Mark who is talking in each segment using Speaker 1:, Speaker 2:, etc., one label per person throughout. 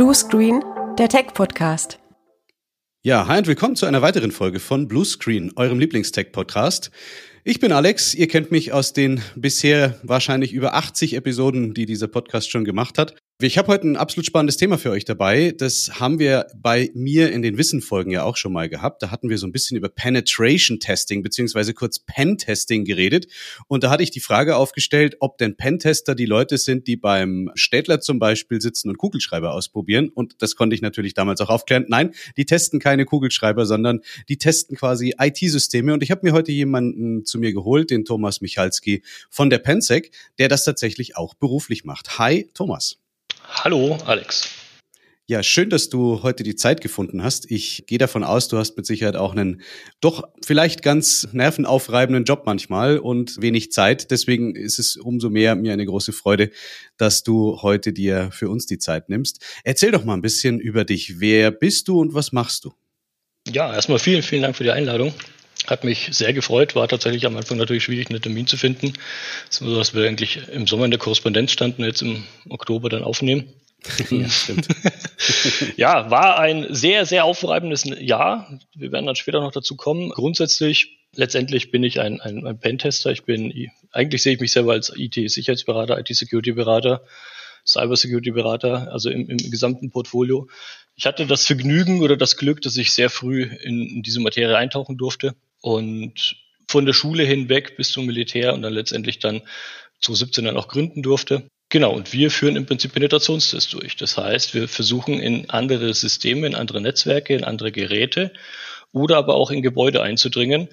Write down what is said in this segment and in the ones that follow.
Speaker 1: Bluescreen, der Tech-Podcast.
Speaker 2: Ja, hi und willkommen zu einer weiteren Folge von Bluescreen, eurem Lieblingstech-Podcast. Ich bin Alex, ihr kennt mich aus den bisher wahrscheinlich über 80 Episoden, die dieser Podcast schon gemacht hat. Ich habe heute ein absolut spannendes Thema für euch dabei. Das haben wir bei mir in den Wissen-Folgen ja auch schon mal gehabt. Da hatten wir so ein bisschen über Penetration Testing beziehungsweise kurz Pen-Testing geredet. Und da hatte ich die Frage aufgestellt, ob denn Pentester die Leute sind, die beim Städtler zum Beispiel sitzen und Kugelschreiber ausprobieren. Und das konnte ich natürlich damals auch aufklären. Nein, die testen keine Kugelschreiber, sondern die testen quasi IT-Systeme. Und ich habe mir heute jemanden zu mir geholt, den Thomas Michalski von der Pensec, der das tatsächlich auch beruflich macht. Hi, Thomas.
Speaker 3: Hallo, Alex.
Speaker 2: Ja, schön, dass du heute die Zeit gefunden hast. Ich gehe davon aus, du hast mit Sicherheit auch einen doch vielleicht ganz nervenaufreibenden Job manchmal und wenig Zeit. Deswegen ist es umso mehr mir eine große Freude, dass du heute dir für uns die Zeit nimmst. Erzähl doch mal ein bisschen über dich. Wer bist du und was machst du?
Speaker 3: Ja, erstmal vielen, vielen Dank für die Einladung. Hat mich sehr gefreut, war tatsächlich am Anfang natürlich schwierig, einen Termin zu finden. So, dass wir eigentlich im Sommer in der Korrespondenz standen, jetzt im Oktober dann aufnehmen.
Speaker 2: Ja, stimmt.
Speaker 3: Ja, war ein sehr, sehr aufreibendes Jahr. Wir werden dann später noch dazu kommen. Grundsätzlich, letztendlich bin ich ein Pentester. Eigentlich sehe ich mich selber als IT-Sicherheitsberater, IT-Security-Berater, Cyber-Security-Berater, also im gesamten Portfolio. Ich hatte das Vergnügen oder das Glück, dass ich sehr früh in diese Materie eintauchen durfte und von der Schule hinweg bis zum Militär und dann letztendlich dann 2017 dann auch gründen durfte. Genau, und wir führen im Prinzip Penetrationstests durch. Das heißt, wir versuchen in andere Systeme, in andere Netzwerke, in andere Geräte oder aber auch in Gebäude einzudringen,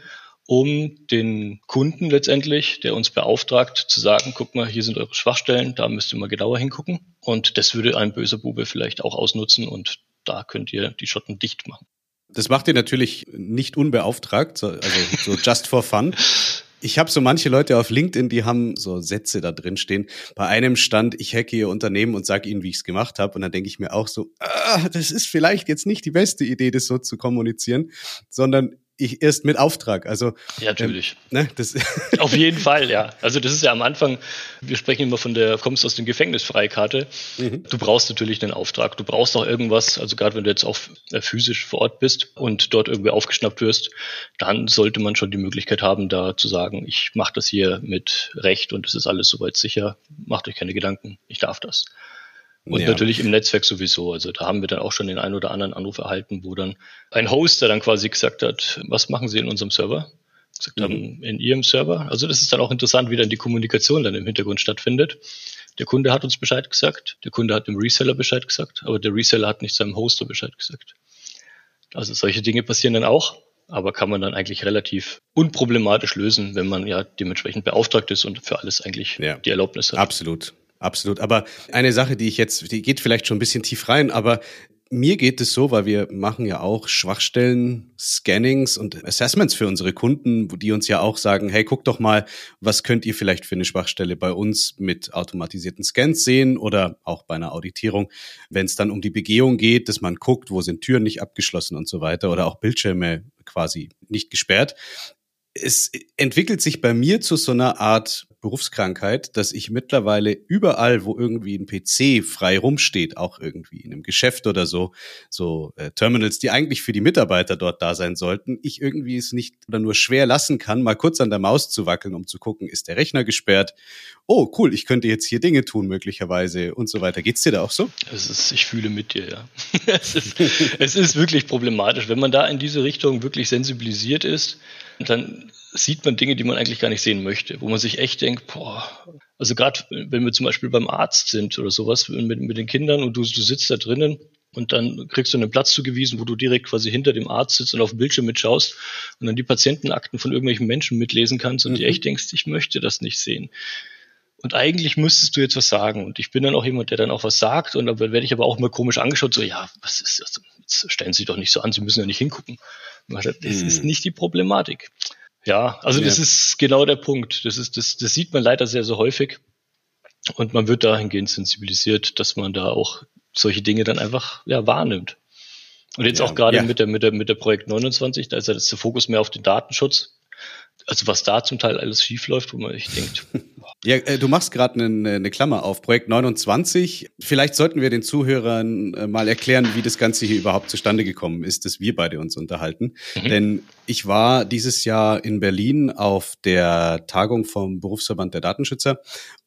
Speaker 3: um den Kunden letztendlich, der uns beauftragt, zu sagen, guck mal, hier sind eure Schwachstellen, da müsst ihr mal genauer hingucken. Und das würde ein böser Bube vielleicht auch ausnutzen und da könnt ihr die Schotten dicht machen.
Speaker 2: Das macht ihr natürlich nicht unbeauftragt, also so just for fun. Ich habe so manche Leute auf LinkedIn, die haben so Sätze da drin stehen. Bei einem stand, ich hacke ihr Unternehmen und sage ihnen, wie ich es gemacht habe. Und dann denke ich mir auch so, das ist vielleicht jetzt nicht die beste Idee, das so zu kommunizieren, sondern ich erst mit Auftrag. Also
Speaker 3: ja, natürlich.
Speaker 2: Das
Speaker 3: auf jeden Fall, ja. Also das ist ja am Anfang, wir sprechen immer von kommst aus dem Gefängnis Freikarte. Du brauchst natürlich einen Auftrag. Du brauchst auch irgendwas, also gerade wenn du jetzt auch physisch vor Ort bist und dort irgendwie aufgeschnappt wirst, dann sollte man schon die Möglichkeit haben, da zu sagen, ich mache das hier mit Recht und es ist alles soweit sicher. Macht euch keine Gedanken, ich darf das. Und natürlich im Netzwerk sowieso. Also da haben wir dann auch schon den einen oder anderen Anruf erhalten, wo dann ein Hoster dann quasi gesagt hat, was machen Sie in unserem Server? Gesagt haben, in Ihrem Server. Also das ist dann auch interessant, wie dann die Kommunikation dann im Hintergrund stattfindet. Der Kunde hat uns Bescheid gesagt, der Kunde hat dem Reseller Bescheid gesagt, aber der Reseller hat nicht seinem Hoster Bescheid gesagt. Also solche Dinge passieren dann auch, aber kann man dann eigentlich relativ unproblematisch lösen, wenn man ja dementsprechend beauftragt ist und für alles eigentlich die Erlaubnis hat.
Speaker 2: Absolut. Aber eine Sache, die geht vielleicht schon ein bisschen tief rein, aber mir geht es so, weil wir machen ja auch Schwachstellen, Scannings und Assessments für unsere Kunden, die uns ja auch sagen, hey, guck doch mal, was könnt ihr vielleicht für eine Schwachstelle bei uns mit automatisierten Scans sehen oder auch bei einer Auditierung, wenn es dann um die Begehung geht, dass man guckt, wo sind Türen nicht abgeschlossen und so weiter oder auch Bildschirme quasi nicht gesperrt. Es entwickelt sich bei mir zu so einer Art Berufskrankheit, dass ich mittlerweile überall, wo irgendwie ein PC frei rumsteht, auch irgendwie in einem Geschäft oder so Terminals, die eigentlich für die Mitarbeiter dort da sein sollten, ich irgendwie es nicht oder nur schwer lassen kann, mal kurz an der Maus zu wackeln, um zu gucken, ist der Rechner gesperrt? Oh, cool, ich könnte jetzt hier Dinge tun möglicherweise und so weiter. Geht's dir da auch so?
Speaker 3: Ich fühle mit dir, ja. Es ist wirklich problematisch. Wenn man da in diese Richtung wirklich sensibilisiert ist, dann sieht man Dinge, die man eigentlich gar nicht sehen möchte, wo man sich echt denkt, also gerade wenn wir zum Beispiel beim Arzt sind oder sowas mit den Kindern und du sitzt da drinnen und dann kriegst du einen Platz zugewiesen, wo du direkt quasi hinter dem Arzt sitzt und auf dem Bildschirm mitschaust und dann die Patientenakten von irgendwelchen Menschen mitlesen kannst und dir echt denkst, ich möchte das nicht sehen. Und eigentlich müsstest du jetzt was sagen. Und ich bin dann auch jemand, der dann auch was sagt. Und dann werde ich aber auch mal komisch angeschaut, so, ja, was ist das? Jetzt stellen Sie sich doch nicht so an, Sie müssen ja nicht hingucken. Das ist nicht die Problematik. Ja, also das ist genau der Punkt. Das sieht man leider sehr, sehr häufig. Und man wird dahingehend sensibilisiert, dass man da auch solche Dinge dann einfach wahrnimmt. Und jetzt auch gerade mit der Projekt 29, da ist ja jetzt der Fokus mehr auf den Datenschutz. Also was da zum Teil alles schief läuft, wo man echt denkt.
Speaker 2: Ja, du machst gerade eine Klammer auf. Projekt 29. Vielleicht sollten wir den Zuhörern mal erklären, wie das Ganze hier überhaupt zustande gekommen ist, dass wir beide uns unterhalten. Denn ich war dieses Jahr in Berlin auf der Tagung vom Berufsverband der Datenschützer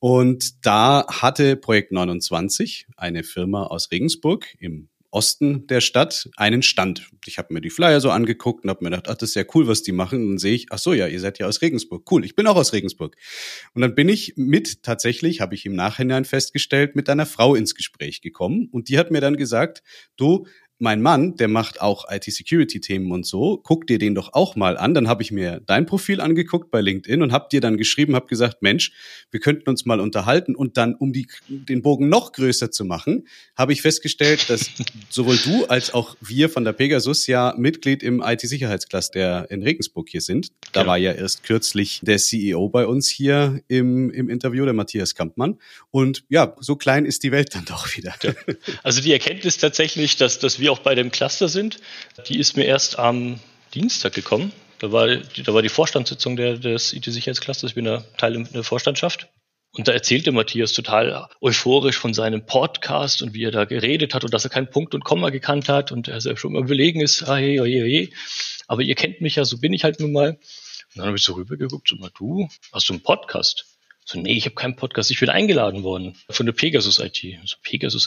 Speaker 2: und da hatte Projekt 29, eine Firma aus Regensburg im Osten der Stadt, einen Stand. Ich habe mir die Flyer so angeguckt und habe mir gedacht, ach, das ist ja cool, was die machen. Und dann sehe ich, ach so, ja, ihr seid ja aus Regensburg. Cool, ich bin auch aus Regensburg. Und dann bin ich tatsächlich, habe ich im Nachhinein festgestellt, mit einer Frau ins Gespräch gekommen. Und die hat mir dann gesagt, du, mein Mann, der macht auch IT-Security-Themen und so, guck dir den doch auch mal an. Dann habe ich mir dein Profil angeguckt bei LinkedIn und habe dir dann geschrieben, habe gesagt, Mensch, wir könnten uns mal unterhalten. Und dann, um den Bogen noch größer zu machen, habe ich festgestellt, dass sowohl du als auch wir von der Pegasus ja Mitglied im IT-Sicherheitscluster in Regensburg hier sind. Da war ja erst kürzlich der CEO bei uns hier im Interview, der Matthias Kampmann. Und ja, so klein ist die Welt dann doch wieder.
Speaker 3: Ja. Also die Erkenntnis tatsächlich, dass wir auch bei dem Cluster sind, die ist mir erst am Dienstag gekommen. Da war die Vorstandssitzung des IT-Sicherheitsclusters. Ich bin da Teil in der Vorstandschaft. Und da erzählte Matthias total euphorisch von seinem Podcast und wie er da geredet hat und dass er keinen Punkt und Komma gekannt hat und dass er schon mal überlegen ist, oje. Aber ihr kennt mich ja, so bin ich halt nun mal. Und dann habe ich so rübergeguckt, so, du, hast du einen Podcast? So, nee, ich habe keinen Podcast, ich bin eingeladen worden von der Pegasus IT. So, Pegasus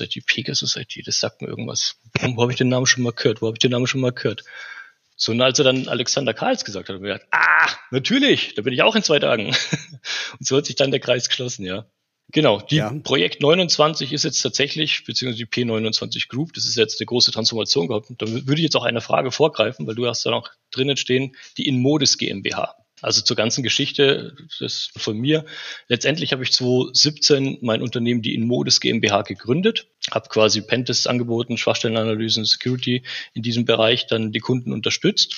Speaker 3: IT, das sagt mir irgendwas. Wo habe ich den Namen schon mal gehört? So, und als er dann Alexander Karls gesagt hat, habe ich gedacht, natürlich, da bin ich auch in 2 Tagen. Und so hat sich dann der Kreis geschlossen, ja. Genau, Projekt 29 ist jetzt tatsächlich, beziehungsweise die P29 Group, das ist jetzt eine große Transformation gehabt. Da würde ich jetzt auch eine Frage vorgreifen, weil du hast da noch drinnen stehen, die InModis GmbH. Also zur ganzen Geschichte, das von mir. Letztendlich habe ich 2017 mein Unternehmen, die InModis GmbH, gegründet, habe quasi Pentests angeboten, Schwachstellenanalysen, Security in diesem Bereich dann die Kunden unterstützt.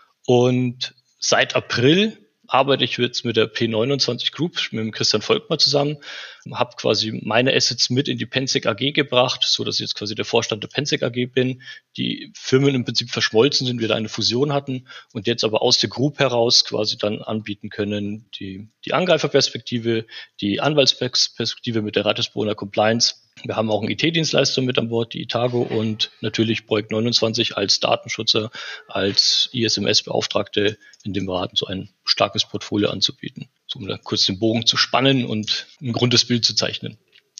Speaker 3: Und seit April arbeite ich jetzt mit der P29 Group, mit dem Christian Volkmar zusammen, habe quasi meine Assets mit in die Pensec AG gebracht, so dass ich jetzt quasi der Vorstand der Pensec AG bin. Die Firmen im Prinzip verschmolzen sind, wir da eine Fusion hatten und jetzt aber aus der Group heraus quasi dann anbieten können, die Angreiferperspektive, die Anwaltsperspektive mit der Ratisbona Compliance. Wir haben auch einen IT-Dienstleister mit an Bord, die Itago, und natürlich Projekt 29 als Datenschützer, als ISMS-Beauftragte in dem Bereich so ein starkes Portfolio anzubieten, so um da kurz den Bogen zu spannen und ein grundes Bild zu zeichnen.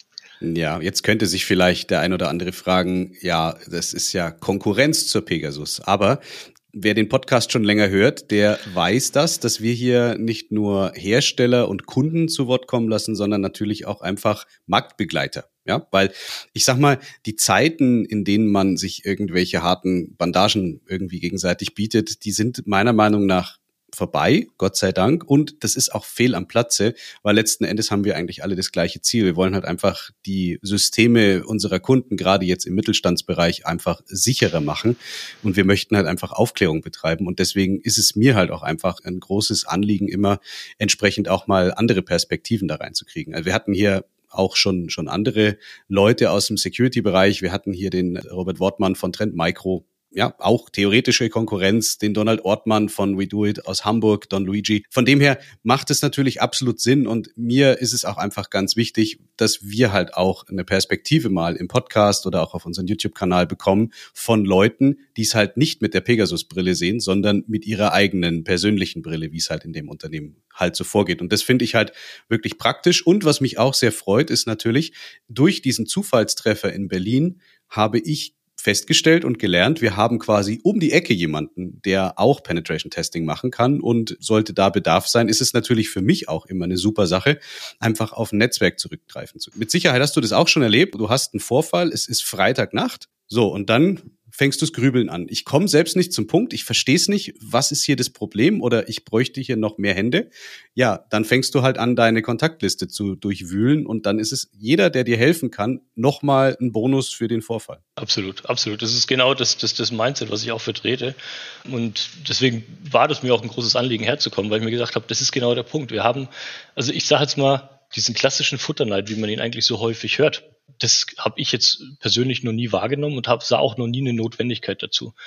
Speaker 2: Ja, jetzt könnte sich vielleicht der ein oder andere fragen, ja, das ist ja Konkurrenz zur Pegasus, aber wer den Podcast schon länger hört, der weiß dass wir hier nicht nur Hersteller und Kunden zu Wort kommen lassen, sondern natürlich auch einfach Marktbegleiter. Ja, weil ich sag mal, die Zeiten, in denen man sich irgendwelche harten Bandagen irgendwie gegenseitig bietet, die sind meiner Meinung nach vorbei, Gott sei Dank. Und das ist auch fehl am Platze, weil letzten Endes haben wir eigentlich alle das gleiche Ziel. Wir wollen halt einfach die Systeme unserer Kunden, gerade jetzt im Mittelstandsbereich, einfach sicherer machen. Und wir möchten halt einfach Aufklärung betreiben. Und deswegen ist es mir halt auch einfach ein großes Anliegen, immer entsprechend auch mal andere Perspektiven da reinzukriegen. Also wir hatten hier auch schon andere Leute aus dem Security-Bereich. Wir hatten hier den Robert Wortmann von Trend Micro, ja, auch theoretische Konkurrenz, den Donald Ortmann von We Do It aus Hamburg, Don Luigi. Von dem her macht es natürlich absolut Sinn und mir ist es auch einfach ganz wichtig, dass wir halt auch eine Perspektive mal im Podcast oder auch auf unserem YouTube-Kanal bekommen von Leuten, die es halt nicht mit der Pegasus-Brille sehen, sondern mit ihrer eigenen persönlichen Brille, wie es halt in dem Unternehmen halt so vorgeht. Und das finde ich halt wirklich praktisch. Und was mich auch sehr freut, ist natürlich, durch diesen Zufallstreffer in Berlin habe ich festgestellt und gelernt, wir haben quasi um die Ecke jemanden, der auch Penetration Testing machen kann, und sollte da Bedarf sein, ist es natürlich für mich auch immer eine super Sache, einfach auf ein Netzwerk zurückgreifen zu. Mit Sicherheit hast du das auch schon erlebt. Du hast einen Vorfall, es ist Freitagnacht, so, und dann fängst du das Grübeln an. Ich komme selbst nicht zum Punkt, ich verstehe es nicht, was ist hier das Problem oder ich bräuchte hier noch mehr Hände. Ja, dann fängst du halt an, deine Kontaktliste zu durchwühlen und dann ist es jeder, der dir helfen kann, nochmal ein Bonus für den Vorfall.
Speaker 3: Absolut. Das ist genau das Mindset, was ich auch vertrete. Und deswegen war das mir auch ein großes Anliegen, herzukommen, weil ich mir gesagt habe, das ist genau der Punkt. Wir haben, also ich sage jetzt mal, diesen klassischen Futterneid, wie man ihn eigentlich so häufig hört, das habe ich jetzt persönlich noch nie wahrgenommen und sah auch noch nie eine Notwendigkeit dazu.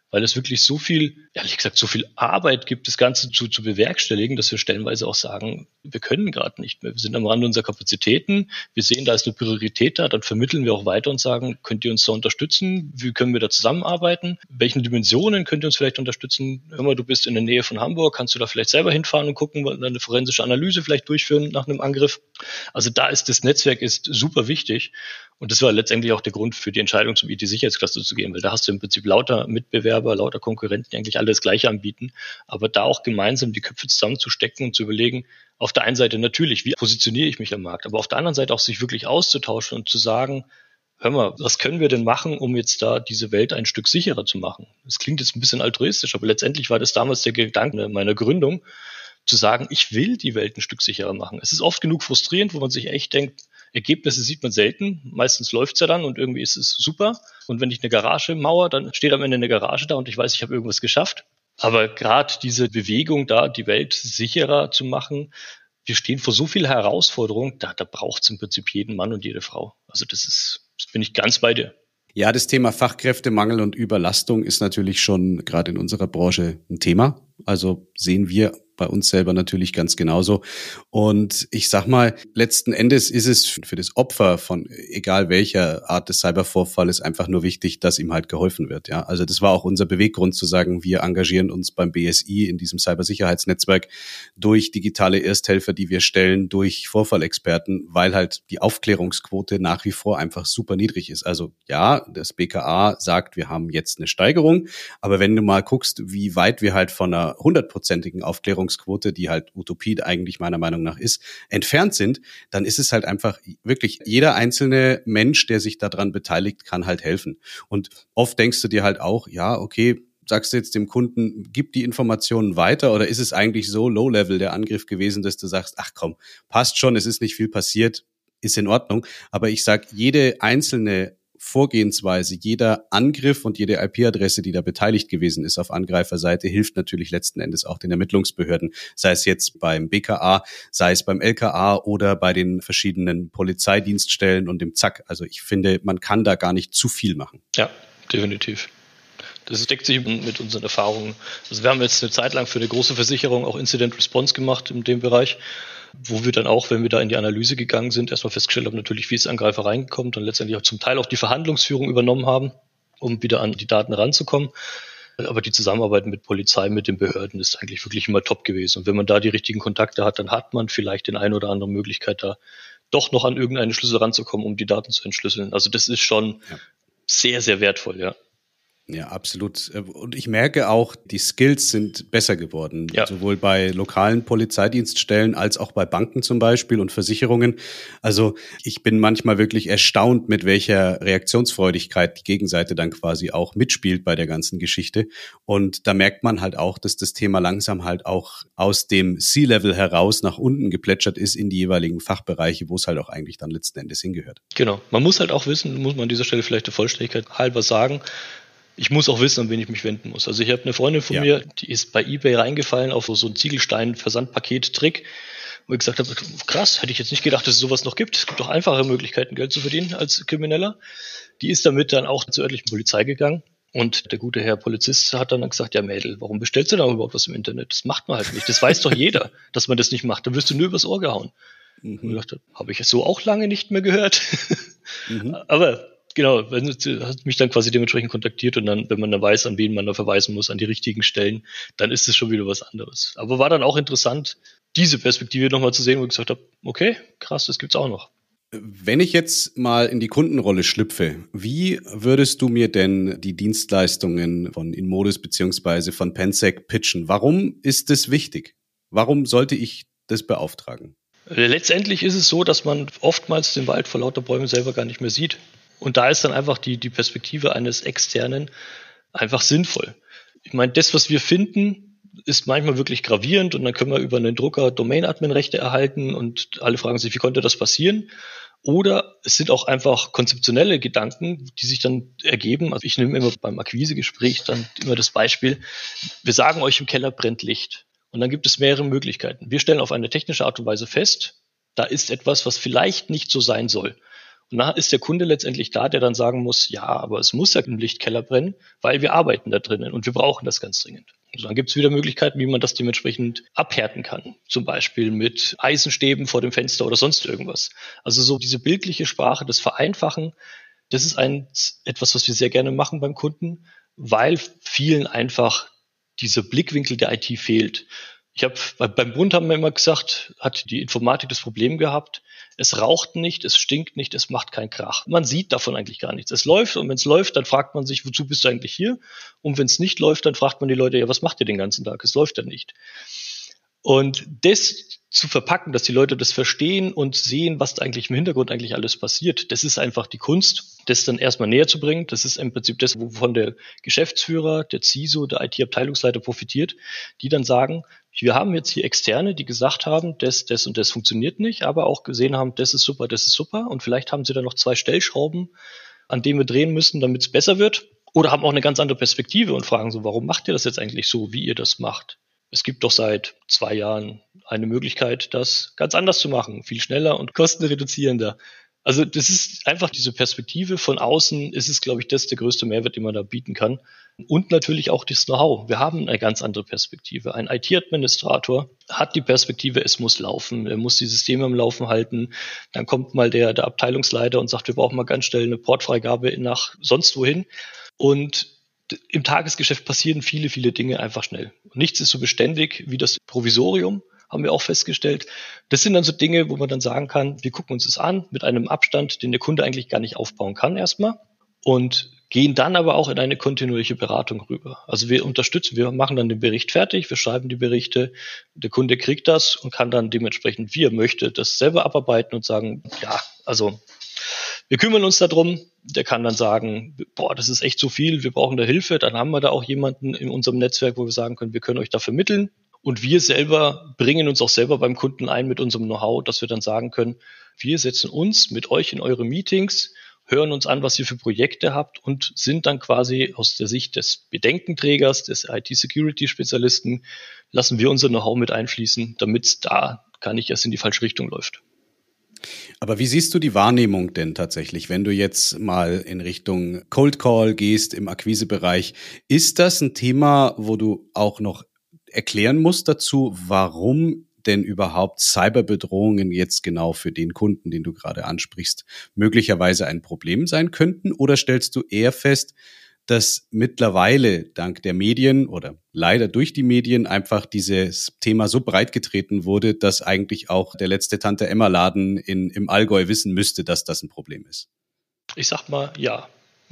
Speaker 3: weil es wirklich so viel, ehrlich gesagt, so viel Arbeit gibt, das Ganze zu bewerkstelligen, dass wir stellenweise auch sagen, wir können gerade nicht mehr. Wir sind am Rande unserer Kapazitäten. Wir sehen, da ist eine Priorität da. Dann vermitteln wir auch weiter und sagen, könnt ihr uns da unterstützen? Wie können wir da zusammenarbeiten? Welchen Dimensionen könnt ihr uns vielleicht unterstützen? Hör mal, du bist in der Nähe von Hamburg. Kannst du da vielleicht selber hinfahren und gucken, eine forensische Analyse vielleicht durchführen nach einem Angriff? Also da ist das Netzwerk ist super wichtig. Und das war letztendlich auch der Grund für die Entscheidung, zum IT-Sicherheitscluster zu gehen, weil da hast du im Prinzip lauter Mitbewerber, lauter Konkurrenten, die eigentlich alle das Gleiche anbieten. Aber da auch gemeinsam die Köpfe zusammenzustecken und zu überlegen, auf der einen Seite natürlich, wie positioniere ich mich am Markt, aber auf der anderen Seite auch sich wirklich auszutauschen und zu sagen, hör mal, was können wir denn machen, um jetzt da diese Welt ein Stück sicherer zu machen? Das klingt jetzt ein bisschen altruistisch, aber letztendlich war das damals der Gedanke meiner Gründung, zu sagen, ich will die Welt ein Stück sicherer machen. Es ist oft genug frustrierend, wo man sich echt denkt, Ergebnisse sieht man selten. Meistens läuft's ja dann und irgendwie ist es super. Und wenn ich eine Garage mauere, dann steht am Ende eine Garage da und ich weiß, ich habe irgendwas geschafft. Aber gerade diese Bewegung da, die Welt sicherer zu machen, wir stehen vor so viel Herausforderungen, da braucht's im Prinzip jeden Mann und jede Frau. Also das bin ich ganz bei dir.
Speaker 2: Ja, das Thema Fachkräftemangel und Überlastung ist natürlich schon gerade in unserer Branche ein Thema. Also sehen wir bei uns selber natürlich ganz genauso. Und ich sag mal, letzten Endes ist es für das Opfer von egal welcher Art des Cybervorfalls einfach nur wichtig, dass ihm halt geholfen wird. Ja, also das war auch unser Beweggrund zu sagen, wir engagieren uns beim BSI in diesem Cybersicherheitsnetzwerk durch digitale Ersthelfer, die wir stellen, durch Vorfallexperten, weil halt die Aufklärungsquote nach wie vor einfach super niedrig ist. Also ja, das BKA sagt, wir haben jetzt eine Steigerung, aber wenn du mal guckst, wie weit wir halt von einer 100%igen Aufklärungsquote, die halt Utopie eigentlich meiner Meinung nach ist, entfernt sind, dann ist es halt einfach wirklich, jeder einzelne Mensch, der sich daran beteiligt, kann halt helfen. Und oft denkst du dir halt auch, ja, okay, sagst du jetzt dem Kunden, gib die Informationen weiter, oder ist es eigentlich so low-level der Angriff gewesen, dass du sagst, ach komm, passt schon, es ist nicht viel passiert, ist in Ordnung. Aber ich sag, jede einzelne Vorgehensweise, jeder Angriff und jede IP-Adresse, die da beteiligt gewesen ist auf Angreiferseite, hilft natürlich letzten Endes auch den Ermittlungsbehörden, sei es jetzt beim BKA, sei es beim LKA oder bei den verschiedenen Polizeidienststellen und dem ZAK. Also ich finde, man kann da gar nicht zu viel machen.
Speaker 3: Ja, definitiv. Das deckt sich mit unseren Erfahrungen. Also wir haben jetzt eine Zeit lang für eine große Versicherung auch Incident Response gemacht in dem Bereich, wo wir dann auch, wenn wir da in die Analyse gegangen sind, erstmal festgestellt haben, natürlich, wie ist Angreifer reingekommen und letztendlich auch zum Teil auch die Verhandlungsführung übernommen haben, um wieder an die Daten ranzukommen. Aber die Zusammenarbeit mit Polizei, mit den Behörden ist eigentlich wirklich immer top gewesen. Und wenn man da die richtigen Kontakte hat, dann hat man vielleicht den ein oder andere Möglichkeit, da doch noch an irgendeinen Schlüssel ranzukommen, um die Daten zu entschlüsseln. Also das ist schon sehr, sehr wertvoll, ja.
Speaker 2: Ja, absolut. Und ich merke auch, die Skills sind besser geworden, sowohl bei lokalen Polizeidienststellen als auch bei Banken zum Beispiel und Versicherungen. Also ich bin manchmal wirklich erstaunt, mit welcher Reaktionsfreudigkeit die Gegenseite dann quasi auch mitspielt bei der ganzen Geschichte. Und da merkt man halt auch, dass das Thema langsam halt auch aus dem C-Level heraus nach unten geplätschert ist in die jeweiligen Fachbereiche, wo es halt auch eigentlich dann letzten Endes hingehört.
Speaker 3: Genau. Man muss halt auch wissen, muss man an dieser Stelle vielleicht der Vollständigkeit halber sagen, ich muss auch wissen, an wen ich mich wenden muss. Also ich habe eine Freundin von mir, die ist bei eBay reingefallen auf so einen Ziegelstein-Versandpaket, wo ich gesagt habe, krass, hätte ich jetzt nicht gedacht, dass es sowas noch gibt. Es gibt doch einfache Möglichkeiten, Geld zu verdienen als Krimineller. Die ist damit dann auch zur örtlichen Polizei gegangen. Und der gute Herr Polizist hat dann gesagt, ja Mädel, warum bestellst du da überhaupt was im Internet? Das macht man halt nicht. Das weiß doch jeder, dass man das nicht macht. Dann wirst du nur übers Ohr gehauen. Und ich dachte, habe ich so auch lange nicht mehr gehört. Aber genau, hat mich dann quasi dementsprechend kontaktiert und dann, wenn man dann weiß, an wen man da verweisen muss, an die richtigen Stellen, dann ist es schon wieder was anderes. Aber war dann auch interessant, diese Perspektive nochmal zu sehen, wo ich gesagt habe, okay, krass, das gibt's auch noch.
Speaker 2: Wenn ich jetzt mal in die Kundenrolle schlüpfe, wie würdest du mir denn die Dienstleistungen von InModus beziehungsweise von PenSec pitchen? Warum ist das wichtig? Warum sollte ich das beauftragen?
Speaker 3: Letztendlich ist es so, dass man oftmals den Wald vor lauter Bäumen selber gar nicht mehr sieht. Und da ist dann einfach die Perspektive eines Externen einfach sinnvoll. Ich meine, das, was wir finden, ist manchmal wirklich gravierend und dann können wir über einen Drucker Domain-Admin-Rechte erhalten und alle fragen sich, wie konnte das passieren? Oder es sind auch einfach konzeptionelle Gedanken, die sich dann ergeben. Also ich nehme immer beim Akquisegespräch dann immer das Beispiel, wir sagen euch, im Keller brennt Licht. Und dann gibt es mehrere Möglichkeiten. Wir stellen auf eine technische Art und Weise fest, da ist etwas, was vielleicht nicht so sein soll. Und dann ist der Kunde letztendlich da, der dann sagen muss, ja, aber es muss ja im Lichtkeller brennen, weil wir arbeiten da drinnen und wir brauchen das ganz dringend. Also dann gibt es wieder Möglichkeiten, wie man das dementsprechend abhärten kann. Zum Beispiel mit Eisenstäben vor dem Fenster oder sonst irgendwas. Also so diese bildliche Sprache, das Vereinfachen, das ist etwas, was wir sehr gerne machen beim Kunden, weil vielen einfach dieser Blickwinkel der IT fehlt. Beim Bund haben wir immer gesagt, hat die Informatik das Problem gehabt, es raucht nicht, es stinkt nicht, es macht keinen Krach. Man sieht davon eigentlich gar nichts. Es läuft und wenn es läuft, dann fragt man sich, wozu bist du eigentlich hier? Und wenn es nicht läuft, dann fragt man die Leute, ja, was macht ihr den ganzen Tag? Es läuft ja nicht. Und das zu verpacken, dass die Leute das verstehen und sehen, was da eigentlich im Hintergrund eigentlich alles passiert, das ist einfach die Kunst, das dann erstmal näher zu bringen. Das ist im Prinzip das, wovon der Geschäftsführer, der CISO, der IT-Abteilungsleiter profitiert, die dann sagen, wir haben jetzt hier Externe, die gesagt haben, das und das funktioniert nicht, aber auch gesehen haben, das ist super und vielleicht haben sie da noch 2 Stellschrauben, an denen wir drehen müssen, damit es besser wird, oder haben auch eine ganz andere Perspektive und fragen so, warum macht ihr das jetzt eigentlich so, wie ihr das macht? Es gibt doch seit 2 Jahren eine Möglichkeit, das ganz anders zu machen, viel schneller und kostenreduzierender. Also das ist einfach diese Perspektive von außen, ist es, glaube ich, das der größte Mehrwert, den man da bieten kann. Und natürlich auch das Know-how. Wir haben eine ganz andere Perspektive. Ein IT-Administrator hat die Perspektive, es muss laufen, er muss die Systeme am Laufen halten. Dann kommt mal der Abteilungsleiter und sagt, wir brauchen mal ganz schnell eine Portfreigabe nach sonst wohin. Und im Tagesgeschäft passieren viele, viele Dinge einfach schnell. Nichts ist so beständig wie das Provisorium, haben wir auch festgestellt. Das sind dann so Dinge, wo man dann sagen kann, wir gucken uns das an mit einem Abstand, den der Kunde eigentlich gar nicht aufbauen kann erstmal und gehen dann aber auch in eine kontinuierliche Beratung rüber. Also wir unterstützen, wir machen dann den Bericht fertig, wir schreiben die Berichte, der Kunde kriegt das und kann dann dementsprechend, wie er möchte, das selber abarbeiten und sagen, ja, also wir kümmern uns darum. Der kann dann sagen, boah, das ist echt so viel, wir brauchen da Hilfe. Dann haben wir da auch jemanden in unserem Netzwerk, wo wir sagen können, wir können euch da vermitteln. Und wir selber bringen uns auch selber beim Kunden ein mit unserem Know-how, dass wir dann sagen können, wir setzen uns mit euch in eure Meetings, hören uns an, was ihr für Projekte habt und sind dann quasi aus der Sicht des Bedenkenträgers, des IT-Security-Spezialisten, lassen wir unser Know-how mit einfließen, damit es da gar nicht erst in die falsche Richtung läuft.
Speaker 2: Aber wie siehst du die Wahrnehmung denn tatsächlich, wenn du jetzt mal in Richtung Cold Call gehst im Akquisebereich? Ist das ein Thema, wo du auch noch erklären musst dazu, warum denn überhaupt Cyberbedrohungen jetzt genau für den Kunden, den du gerade ansprichst, möglicherweise ein Problem sein könnten? Oder stellst du eher fest, dass mittlerweile dank der Medien oder leider durch die Medien einfach dieses Thema so breit getreten wurde, dass eigentlich auch der letzte Tante-Emma-Laden im Allgäu wissen müsste, dass das ein Problem ist?
Speaker 3: Ich sag mal, ja.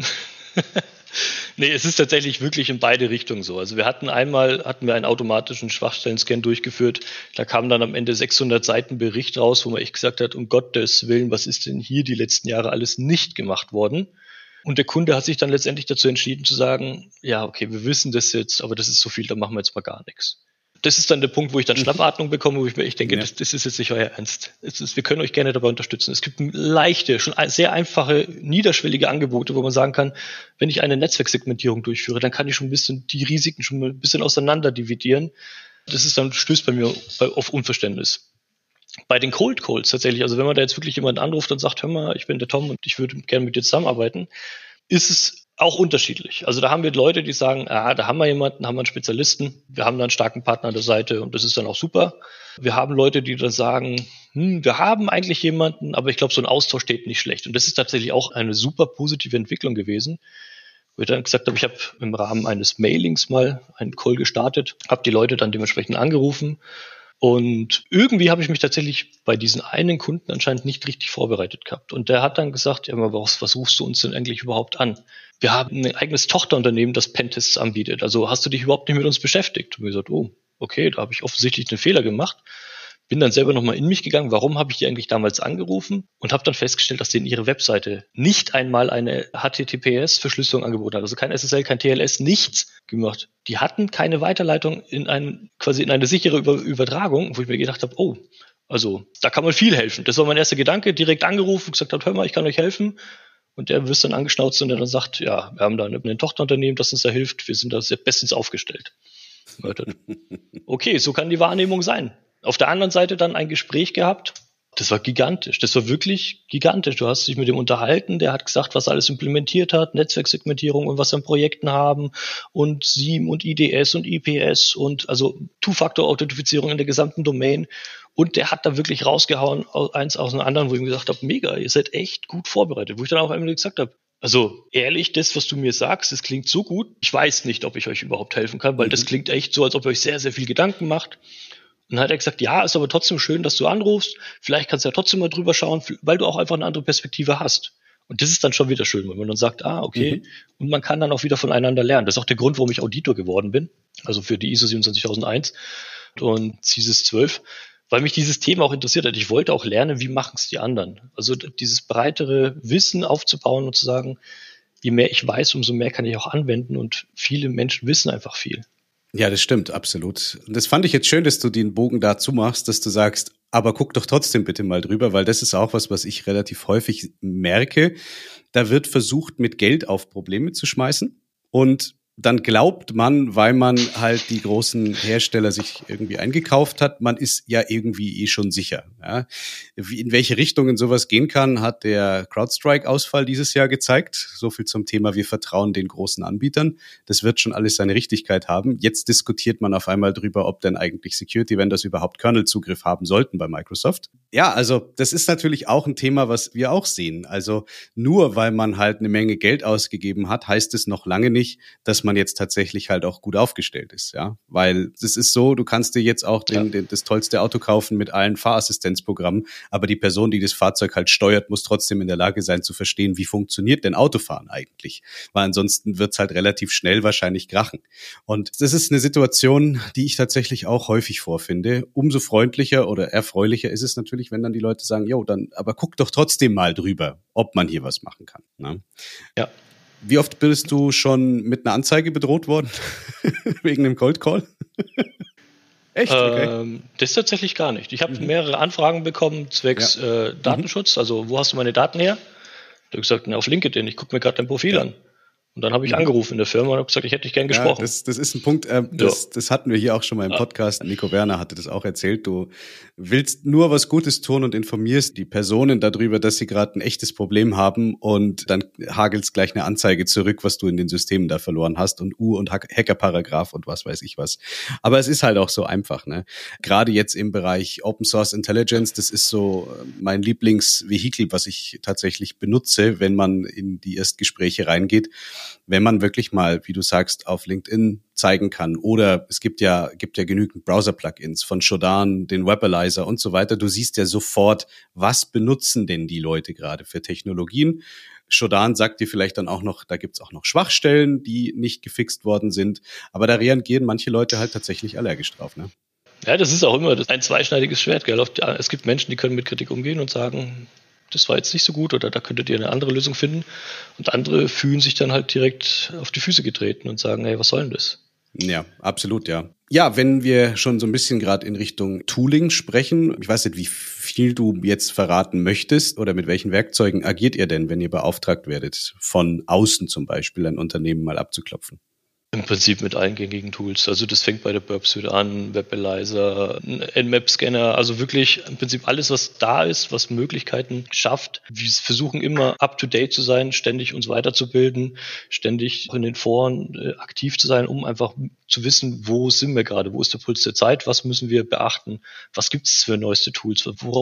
Speaker 3: Nee, es ist tatsächlich wirklich in beide Richtungen so. Also wir hatten einen automatischen Schwachstellen-Scan durchgeführt. Da kam dann am Ende 600 Seiten Bericht raus, wo man echt gesagt hat, um Gottes Willen, was ist denn hier die letzten Jahre alles nicht gemacht worden? Und der Kunde hat sich dann letztendlich dazu entschieden zu sagen, ja, okay, wir wissen das jetzt, aber das ist so viel, da machen wir jetzt mal gar nichts. Das ist dann der Punkt, wo ich dann Schnappatmung bekomme, wo ich mir echt denke, das ist jetzt nicht euer Ernst. Wir können euch gerne dabei unterstützen. Es gibt leichte, schon sehr einfache, niederschwellige Angebote, wo man sagen kann, wenn ich eine Netzwerksegmentierung durchführe, dann kann ich schon ein bisschen die Risiken schon ein bisschen auseinander dividieren. Das ist dann, stößt bei mir auf Unverständnis. Bei den Cold Calls tatsächlich, also wenn man da jetzt wirklich jemanden anruft und sagt, hör mal, ich bin der Tom und ich würde gerne mit dir zusammenarbeiten, ist es auch unterschiedlich. Also da haben wir Leute, die sagen, da haben wir jemanden, haben wir einen Spezialisten, wir haben da einen starken Partner an der Seite und das ist dann auch super. Wir haben Leute, die dann sagen, wir haben eigentlich jemanden, aber ich glaube, so ein Austausch steht nicht schlecht. Und das ist tatsächlich auch eine super positive Entwicklung gewesen. Wo ich dann gesagt habe, ich habe im Rahmen eines Mailings mal einen Call gestartet, habe die Leute dann dementsprechend angerufen. Und irgendwie habe ich mich tatsächlich bei diesen einen Kunden anscheinend nicht richtig vorbereitet gehabt. Und der hat dann gesagt, ja, aber was rufst du uns denn eigentlich überhaupt an? Wir haben ein eigenes Tochterunternehmen, das Pentests anbietet. Also hast du dich überhaupt nicht mit uns beschäftigt? Und ich gesagt, oh, okay, da habe ich offensichtlich einen Fehler gemacht. Bin dann selber nochmal in mich gegangen, warum habe ich die eigentlich damals angerufen? Und habe dann festgestellt, dass denen ihre Webseite nicht einmal eine HTTPS-Verschlüsselung angeboten hat. Also kein SSL, kein TLS, nichts gemacht. Die hatten keine Weiterleitung in eine sichere Übertragung, wo ich mir gedacht habe, oh, also da kann man viel helfen. Das war mein erster Gedanke, direkt angerufen, gesagt habe, hör mal, ich kann euch helfen. Und der wird dann angeschnauzt und der dann sagt, ja, wir haben da ein Tochterunternehmen, das uns da hilft, wir sind da bestens aufgestellt. Okay, so kann die Wahrnehmung sein. Auf der anderen Seite dann ein Gespräch gehabt, Das war gigantisch. Das war wirklich gigantisch. Du hast dich mit dem unterhalten, der hat gesagt, was er alles implementiert hat, Netzwerksegmentierung und was sie an Projekten haben und SIEM und IDS und IPS und also Two-Factor-Authentifizierung in der gesamten Domain. Und der hat da wirklich rausgehauen, eins aus dem anderen, wo ich mir gesagt habe, mega, ihr seid echt gut vorbereitet. Wo ich dann auch einmal gesagt habe, also ehrlich, das, was du mir sagst, das klingt so gut. Ich weiß nicht, ob ich euch überhaupt helfen kann, weil das klingt echt so, als ob ihr euch sehr, sehr viel Gedanken macht. Und dann hat er gesagt, ja, ist aber trotzdem schön, dass du anrufst. Vielleicht kannst du ja trotzdem mal drüber schauen, weil du auch einfach eine andere Perspektive hast. Und das ist dann schon wieder schön, wenn man dann sagt, okay. Und man kann dann auch wieder voneinander lernen. Das ist auch der Grund, warum ich Auditor geworden bin. Also für die ISO 27001 und CISIS 12. Weil mich dieses Thema auch interessiert hat. Ich wollte auch lernen, wie machen es die anderen. Also dieses breitere Wissen aufzubauen und zu sagen, je mehr ich weiß, umso mehr kann ich auch anwenden. Und viele Menschen wissen einfach viel.
Speaker 2: Ja, das stimmt, absolut. Und das fand ich jetzt schön, dass du den Bogen dazu machst, dass du sagst, aber guck doch trotzdem bitte mal drüber, weil das ist auch was ich relativ häufig merke. Da wird versucht, mit Geld auf Probleme zu schmeißen und dann glaubt man, weil man halt die großen Hersteller sich irgendwie eingekauft hat, man ist ja irgendwie schon sicher. Ja. In welche Richtungen sowas gehen kann, hat der CrowdStrike-Ausfall dieses Jahr gezeigt. So viel zum Thema, wir vertrauen den großen Anbietern. Das wird schon alles seine Richtigkeit haben. Jetzt diskutiert man auf einmal drüber, ob denn eigentlich Security-Vendors überhaupt Kernel-Zugriff haben sollten bei Microsoft. Ja, also das ist natürlich auch ein Thema, was wir auch sehen. Also nur weil man halt eine Menge Geld ausgegeben hat, heißt es noch lange nicht, dass man jetzt tatsächlich halt auch gut aufgestellt ist, ja, weil es ist so, du kannst dir jetzt auch das tollste Auto kaufen mit allen Fahrassistenzprogrammen, aber die Person, die das Fahrzeug halt steuert, muss trotzdem in der Lage sein zu verstehen, wie funktioniert denn Autofahren eigentlich, weil ansonsten wird's halt relativ schnell wahrscheinlich krachen. Und das ist eine Situation, die ich tatsächlich auch häufig vorfinde. Umso freundlicher oder erfreulicher ist es natürlich, wenn dann die Leute sagen, jo, dann, aber guck doch trotzdem mal drüber, ob man hier was machen kann. Ne?
Speaker 3: Ja.
Speaker 2: Wie oft bist du schon mit einer Anzeige bedroht worden? Wegen einem Cold Call? Echt? Okay.
Speaker 3: Das tatsächlich gar nicht. Ich habe mehrere Anfragen bekommen zwecks Datenschutz. Also, wo hast du meine Daten her? Ich habe gesagt, auf LinkedIn. Ich gucke mir gerade dein Profil an. Und dann habe ich angerufen in der Firma und habe gesagt, ich hätte dich gern gesprochen.
Speaker 2: Das ist ein Punkt, das hatten wir hier auch schon mal im Podcast. Nico Werner hatte das auch erzählt. Du willst nur was Gutes tun und informierst die Personen darüber, dass sie gerade ein echtes Problem haben und dann hagelst gleich eine Anzeige zurück, was du in den Systemen da verloren hast und und Hackerparagraph und was weiß ich was. Aber es ist halt auch so einfach, ne? Gerade jetzt im Bereich Open Source Intelligence, das ist so mein Lieblingsvehikel, was ich tatsächlich benutze, wenn man in die Erstgespräche reingeht. Wenn man wirklich mal, wie du sagst, auf LinkedIn zeigen kann. Oder es gibt ja genügend Browser-Plugins von Shodan, den Webalizer und so weiter. Du siehst ja sofort, was benutzen denn die Leute gerade für Technologien. Shodan sagt dir vielleicht dann auch noch, da gibt's auch noch Schwachstellen, die nicht gefixt worden sind. Aber da reagieren manche Leute halt tatsächlich allergisch drauf, ne?
Speaker 3: Ja, das ist auch immer ein zweischneidiges Schwert, gell? Es gibt Menschen, die können mit Kritik umgehen und sagen, das war jetzt nicht so gut oder da könntet ihr eine andere Lösung finden. Und andere fühlen sich dann halt direkt auf die Füße getreten und sagen, hey, was soll denn das?
Speaker 2: Ja, absolut, ja. Ja, wenn wir schon so ein bisschen gerade in Richtung Tooling sprechen, ich weiß nicht, wie viel du jetzt verraten möchtest oder mit welchen Werkzeugen agiert ihr denn, wenn ihr beauftragt werdet, von außen zum Beispiel ein Unternehmen mal abzuklopfen?
Speaker 3: Im Prinzip mit allen gängigen Tools. Also das fängt bei der Burp Suite an, Webalizer, Nmap-Scanner, also wirklich im Prinzip alles, was da ist, was Möglichkeiten schafft. Wir versuchen immer up-to-date zu sein, ständig uns weiterzubilden, ständig in den Foren aktiv zu sein, um einfach zu wissen, wo sind wir gerade, wo ist der Puls der Zeit, was müssen wir beachten, was gibt es für neueste Tools,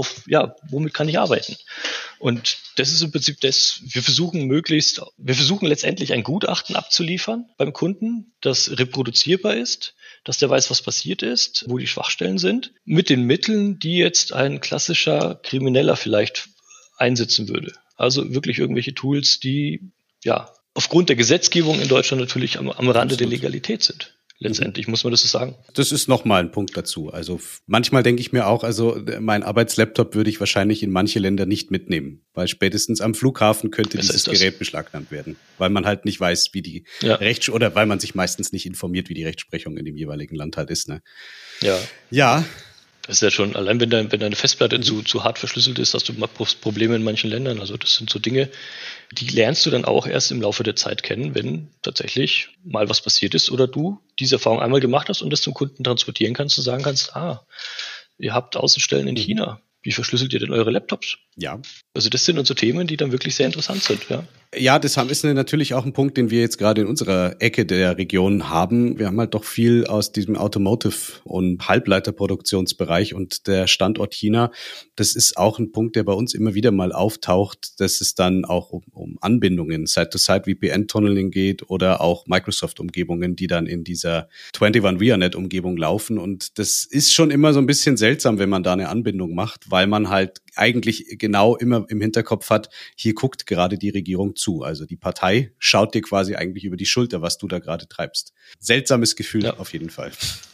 Speaker 3: womit kann ich arbeiten? Und das ist im Prinzip das, wir versuchen letztendlich ein Gutachten abzuliefern beim Kunden, das reproduzierbar ist, dass der weiß, was passiert ist, wo die Schwachstellen sind, mit den Mitteln, die jetzt ein klassischer Krimineller vielleicht einsetzen würde. Also wirklich irgendwelche Tools, die ja aufgrund der Gesetzgebung in Deutschland natürlich am Rande der Legalität sind. Letztendlich muss man das so sagen.
Speaker 2: Das ist nochmal ein Punkt dazu. Also manchmal denke ich mir auch, also mein Arbeitslaptop würde ich wahrscheinlich in manche Länder nicht mitnehmen, weil spätestens am Flughafen könnte dieses Gerät beschlagnahmt werden, weil man halt nicht weiß, wie die oder weil man sich meistens nicht informiert, wie die Rechtsprechung in dem jeweiligen Land halt ist. Ne?
Speaker 3: Ja.
Speaker 2: Ja.
Speaker 3: Das ist ja schon, allein wenn deine Festplatte zu hart verschlüsselt ist, hast du Probleme in manchen Ländern. Also das sind so Dinge, die lernst du dann auch erst im Laufe der Zeit kennen, wenn tatsächlich mal was passiert ist oder du diese Erfahrung einmal gemacht hast und das zum Kunden transportieren kannst und sagen kannst, ihr habt Außenstellen in China. Wie verschlüsselt ihr denn eure Laptops?
Speaker 2: Ja.
Speaker 3: Also das sind unsere Themen, die dann wirklich sehr interessant sind, ja.
Speaker 2: Ja, das ist natürlich auch ein Punkt, den wir jetzt gerade in unserer Ecke der Region haben. Wir haben halt doch viel aus diesem Automotive- und Halbleiterproduktionsbereich und der Standort China. Das ist auch ein Punkt, der bei uns immer wieder mal auftaucht, dass es dann auch um Anbindungen, Side-to-Side VPN-Tunneling geht oder auch Microsoft-Umgebungen, die dann in dieser 21 ViaNet-Umgebung laufen. Und das ist schon immer so ein bisschen seltsam, wenn man da eine Anbindung macht, weil man halt eigentlich genau immer im Hinterkopf hat, hier guckt gerade die Regierung zu. Also die Partei schaut dir quasi eigentlich über die Schulter, was du da gerade treibst. Seltsames Gefühl auf jeden Fall.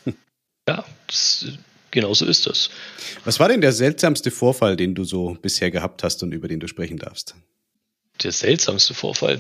Speaker 3: Ja, genau so ist das.
Speaker 2: Was war denn der seltsamste Vorfall, den du so bisher gehabt hast und über den du sprechen darfst?
Speaker 3: Der seltsamste Vorfall?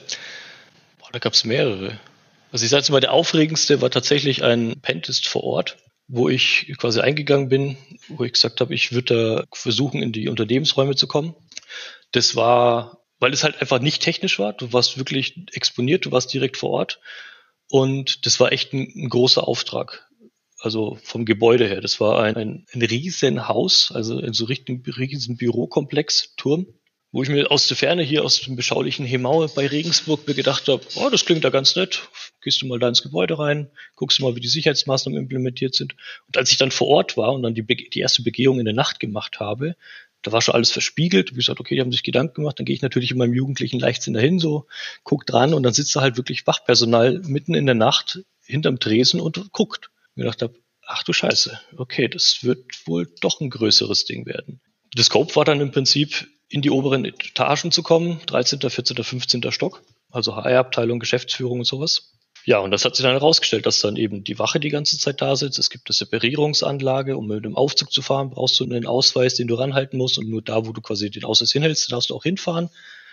Speaker 3: Da gab es mehrere. Also ich sage jetzt mal, der aufregendste war tatsächlich ein Pentest vor Ort, wo ich quasi eingegangen bin, wo ich gesagt habe, ich würde da versuchen, in die Unternehmensräume zu kommen. Das war, weil es halt einfach nicht technisch war. Du warst wirklich exponiert, du warst direkt vor Ort. Und das war echt ein großer Auftrag. Also vom Gebäude her. Das war ein riesen Haus, also ein so riesen Bürokomplex, Turm, wo ich mir aus der Ferne hier aus dem beschaulichen Hemau bei Regensburg mir gedacht habe, oh, das klingt ja ganz nett. Gehst du mal da ins Gebäude rein, guckst du mal, wie die Sicherheitsmaßnahmen implementiert sind. Und als ich dann vor Ort war und dann die erste Begehung in der Nacht gemacht habe, da war schon alles verspiegelt. Wie gesagt, okay, die haben sich Gedanken gemacht. Dann gehe ich natürlich in meinem jugendlichen Leichtsinn dahin, so guck dran und dann sitzt da halt wirklich Wachpersonal mitten in der Nacht hinterm Tresen und guckt. Ich gedacht habe, ach du Scheiße, okay, das wird wohl doch ein größeres Ding werden. Das Scope war dann im Prinzip, in die oberen Etagen zu kommen, 13., 14., 15. Stock, also HR-Abteilung, Geschäftsführung und sowas. Ja, und das hat sich dann herausgestellt, dass dann eben die Wache die ganze Zeit da sitzt. Es gibt eine Separierungsanlage, um mit dem Aufzug zu fahren, brauchst du einen Ausweis, den du ranhalten musst und nur da, wo du quasi den Ausweis hinhältst, darfst du auch hinfahren.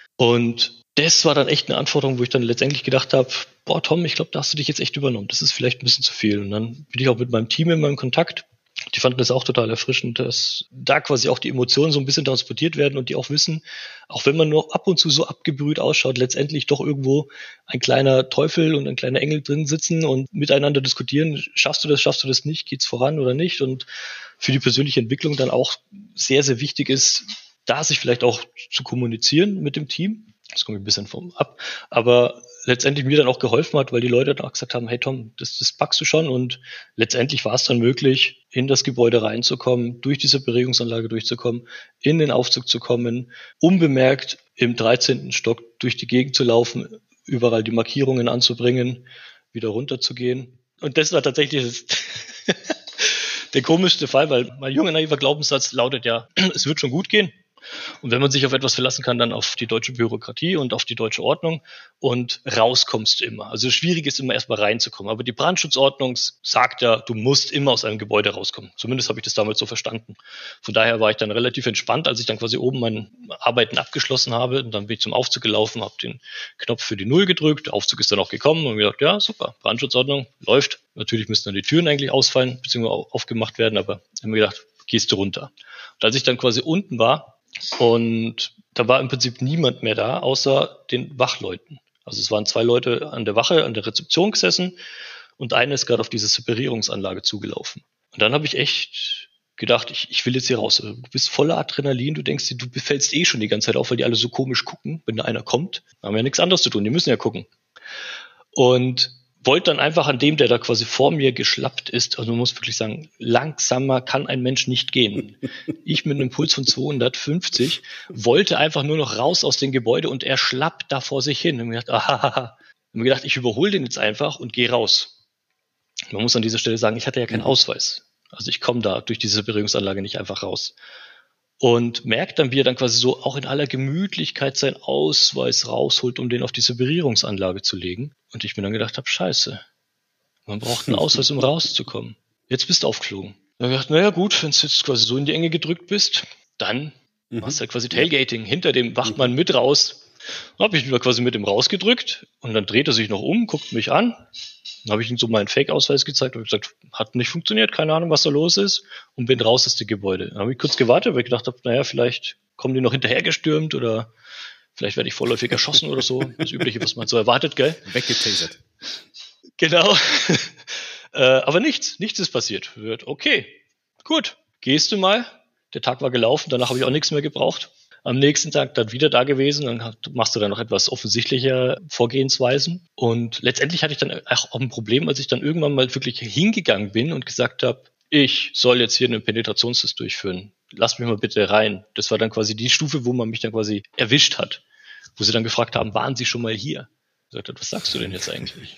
Speaker 3: Und das war dann echt eine Anforderung, wo ich dann letztendlich gedacht habe, boah Tom, ich glaube, da hast du dich jetzt echt übernommen. Das ist vielleicht ein bisschen zu viel. Und dann bin ich auch mit meinem Team in meinem Kontakt. Die fanden das auch total erfrischend, dass da quasi auch die Emotionen so ein bisschen transportiert werden und die auch wissen, auch wenn man nur ab und zu so abgebrüht ausschaut, letztendlich doch irgendwo ein kleiner Teufel und ein kleiner Engel drin sitzen und miteinander diskutieren, schaffst du das nicht, geht's voran oder nicht? Und für die persönliche Entwicklung dann auch sehr, sehr wichtig ist, da sich vielleicht auch zu kommunizieren mit dem Team. Das kommt ein bisschen vom ab, aber letztendlich mir dann auch geholfen hat, weil die Leute dann auch gesagt haben, hey Tom, das packst du schon und letztendlich war es dann möglich, in das Gebäude reinzukommen, durch diese Separierungsanlage durchzukommen, in den Aufzug zu kommen, unbemerkt im 13. Stock durch die Gegend zu laufen, überall die Markierungen anzubringen, wieder runterzugehen. Und das war tatsächlich der komischste Fall, weil mein junger naiver Glaubenssatz lautet ja, es wird schon gut gehen. Und wenn man sich auf etwas verlassen kann, dann auf die deutsche Bürokratie und auf die deutsche Ordnung und rauskommst du immer. Also schwierig ist immer erstmal reinzukommen. Aber die Brandschutzordnung sagt ja, du musst immer aus einem Gebäude rauskommen. Zumindest habe ich das damals so verstanden. Von daher war ich dann relativ entspannt, als ich dann quasi oben meine Arbeiten abgeschlossen habe. Und dann bin ich zum Aufzug gelaufen, habe den Knopf für die 0 gedrückt. Der Aufzug ist dann auch gekommen und mir gedacht, ja super, Brandschutzordnung läuft. Natürlich müssten dann die Türen eigentlich ausfallen, beziehungsweise aufgemacht werden. Aber ich habe mir gedacht, gehst du runter. Und als ich dann quasi unten war, und da war im Prinzip niemand mehr da, außer den Wachleuten. Also es waren 2 Leute an der Wache, an der Rezeption gesessen und einer ist gerade auf diese Separierungsanlage zugelaufen. Und dann habe ich echt gedacht, ich will jetzt hier raus. Du bist voller Adrenalin, du denkst dir, du fällst eh schon die ganze Zeit auf, weil die alle so komisch gucken, wenn da einer kommt. Da haben wir ja nichts anderes zu tun, die müssen ja gucken. Und wollte dann einfach an dem, der da quasi vor mir geschlappt ist, also man muss wirklich sagen, langsamer kann ein Mensch nicht gehen. Ich mit einem Puls von 250 wollte einfach nur noch raus aus dem Gebäude und er schlappt da vor sich hin. Und mir gedacht, ich überhole den jetzt einfach und gehe raus. Man muss an dieser Stelle sagen, ich hatte ja keinen Ausweis. Also ich komme da durch diese Separierungsanlage nicht einfach raus. Und merkt dann, wie er dann quasi so auch in aller Gemütlichkeit seinen Ausweis rausholt, um den auf die Separierungsanlage zu legen. Und ich mir dann gedacht habe, scheiße, man braucht einen Ausweis, um rauszukommen. Jetzt bist du aufgeflogen. Dann habe ich gedacht, naja gut, wenn du jetzt quasi so in die Enge gedrückt bist, dann machst du halt quasi Tailgating hinter dem Wachmann mit raus. Dann habe ich wieder quasi mit ihm rausgedrückt und dann dreht er sich noch um, guckt mich an. Dann habe ich ihm so meinen Fake-Ausweis gezeigt und gesagt, hat nicht funktioniert, keine Ahnung, was da los ist und bin raus aus dem Gebäude. Dann habe ich kurz gewartet, weil ich gedacht habe, naja, vielleicht kommen die noch hinterhergestürmt oder vielleicht werde ich vorläufig erschossen oder so. Das Übliche, was man so erwartet, gell?
Speaker 2: Weggetasert.
Speaker 3: Genau. Aber nichts ist passiert. Okay, gut, gehst du mal. Der Tag war gelaufen, danach habe ich auch nichts mehr gebraucht. Am nächsten Tag dann wieder da gewesen, dann machst du dann noch etwas offensichtlichere Vorgehensweisen. Und letztendlich hatte ich dann auch ein Problem, als ich dann irgendwann mal wirklich hingegangen bin und gesagt habe, ich soll jetzt hier einen Penetrationstest durchführen. Lass mich mal bitte rein. Das war dann quasi die Stufe, wo man mich dann quasi erwischt hat. Wo sie dann gefragt haben, waren Sie schon mal hier? Ich sagte, was sagst du denn jetzt eigentlich?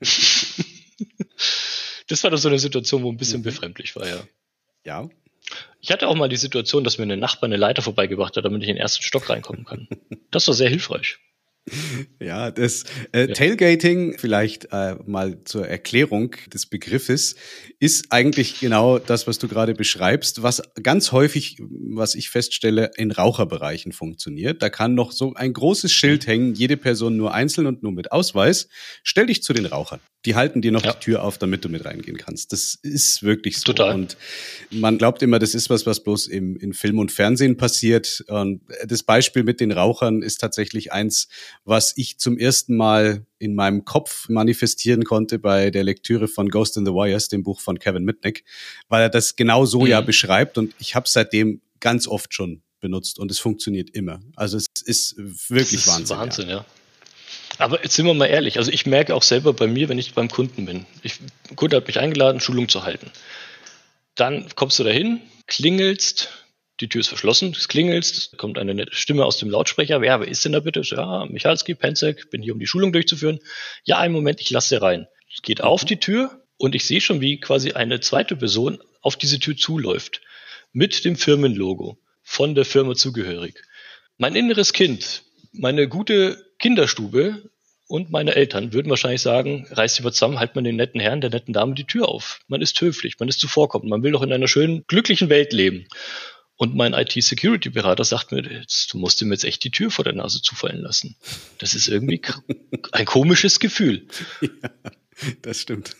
Speaker 3: Das war dann so eine Situation, wo ein bisschen befremdlich war, ja.
Speaker 2: Ja.
Speaker 3: Ich hatte auch mal die Situation, dass mir ein Nachbar eine Leiter vorbeigebracht hat, damit ich in den ersten Stock reinkommen kann. Das war sehr hilfreich.
Speaker 2: Ja, das Tailgating, vielleicht mal zur Erklärung des Begriffes, ist eigentlich genau das, was du gerade beschreibst, was ganz häufig, was ich feststelle, in Raucherbereichen funktioniert. Da kann noch so ein großes Schild hängen, jede Person nur einzeln und nur mit Ausweis. Stell dich zu den Rauchern. Die halten dir noch die Tür auf, damit du mit reingehen kannst. Das ist wirklich so.
Speaker 3: Total.
Speaker 2: Und man glaubt immer, das ist was bloß in Film und Fernsehen passiert. Und das Beispiel mit den Rauchern ist tatsächlich eins, was ich zum ersten Mal in meinem Kopf manifestieren konnte bei der Lektüre von Ghost in the Wires, dem Buch von Kevin Mitnick, weil er das genau so ja beschreibt. Und ich habe es seitdem ganz oft schon benutzt und es funktioniert immer. Also es ist wirklich Wahnsinn.
Speaker 3: Wahnsinn, ja. Aber jetzt sind wir mal ehrlich, also ich merke auch selber bei mir, wenn ich beim Kunden bin. Der Kunde hat mich eingeladen, Schulung zu halten. Dann kommst du dahin, klingelst, die Tür ist verschlossen, es klingelst, kommt eine nette Stimme aus dem Lautsprecher. Wer ist denn da bitte? Ja, Michalski, Penzek, bin hier, um die Schulung durchzuführen. Ja, einen Moment, ich lasse rein. Geht auf die Tür und ich sehe schon, wie quasi eine zweite Person auf diese Tür zuläuft. Mit dem Firmenlogo, von der Firma zugehörig. Mein inneres Kind, meine gute Kinderstube und meine Eltern würden wahrscheinlich sagen, reiß dich mal zusammen, halt man den netten Herrn, der netten Dame die Tür auf. Man ist höflich, man ist zuvorkommend, man will doch in einer schönen, glücklichen Welt leben. Und mein IT-Security-Berater sagt mir, du musst ihm jetzt echt die Tür vor der Nase zufallen lassen. Das ist irgendwie ein komisches Gefühl.
Speaker 2: Ja, das stimmt.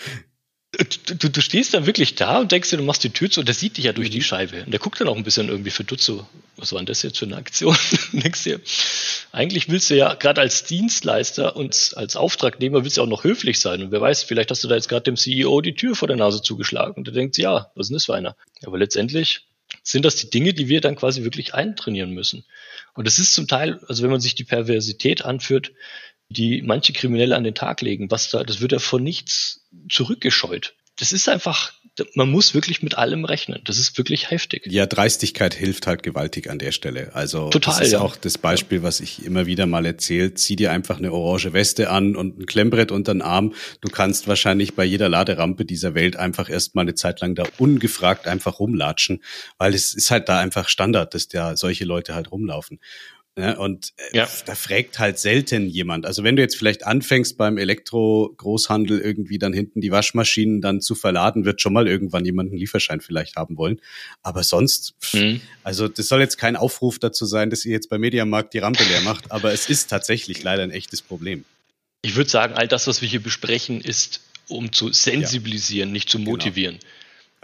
Speaker 3: Du stehst da wirklich da und denkst dir, du machst die Tür zu und der sieht dich ja durch die Scheibe. Und der guckt dann auch ein bisschen irgendwie verdutzt so, was war denn das jetzt für eine Aktion? Und denkst dir, eigentlich willst du ja gerade als Dienstleister und als Auftragnehmer willst du auch noch höflich sein. Und wer weiß, vielleicht hast du da jetzt gerade dem CEO die Tür vor der Nase zugeschlagen. Und der denkt, ja, was ist denn das für einer? Aber letztendlich sind das die Dinge, die wir dann quasi wirklich eintrainieren müssen. Und das ist zum Teil, also wenn man sich die Perversität anführt, die manche Kriminelle an den Tag legen, das wird ja vor nichts zurückgescheut. Das ist einfach, man muss wirklich mit allem rechnen. Das ist wirklich heftig.
Speaker 2: Ja, Dreistigkeit hilft halt gewaltig an der Stelle. Also
Speaker 3: total,
Speaker 2: das ist auch das Beispiel, was ich immer wieder mal erzähle. Zieh dir einfach eine orange Weste an und ein Klemmbrett unter den Arm. Du kannst wahrscheinlich bei jeder Laderampe dieser Welt einfach erstmal eine Zeit lang da ungefragt einfach rumlatschen, weil es ist halt da einfach Standard, dass da solche Leute halt rumlaufen. Ja, und da fragt halt selten jemand. Also wenn du jetzt vielleicht anfängst beim Elektro-Großhandel irgendwie dann hinten die Waschmaschinen dann zu verladen, wird schon mal irgendwann jemand einen Lieferschein vielleicht haben wollen. Aber sonst, also das soll jetzt kein Aufruf dazu sein, dass ihr jetzt beim Mediamarkt die Rampe leer macht, aber es ist tatsächlich leider ein echtes Problem.
Speaker 3: Ich würde sagen, all das, was wir hier besprechen, ist, um zu sensibilisieren, nicht zu motivieren.
Speaker 2: Genau.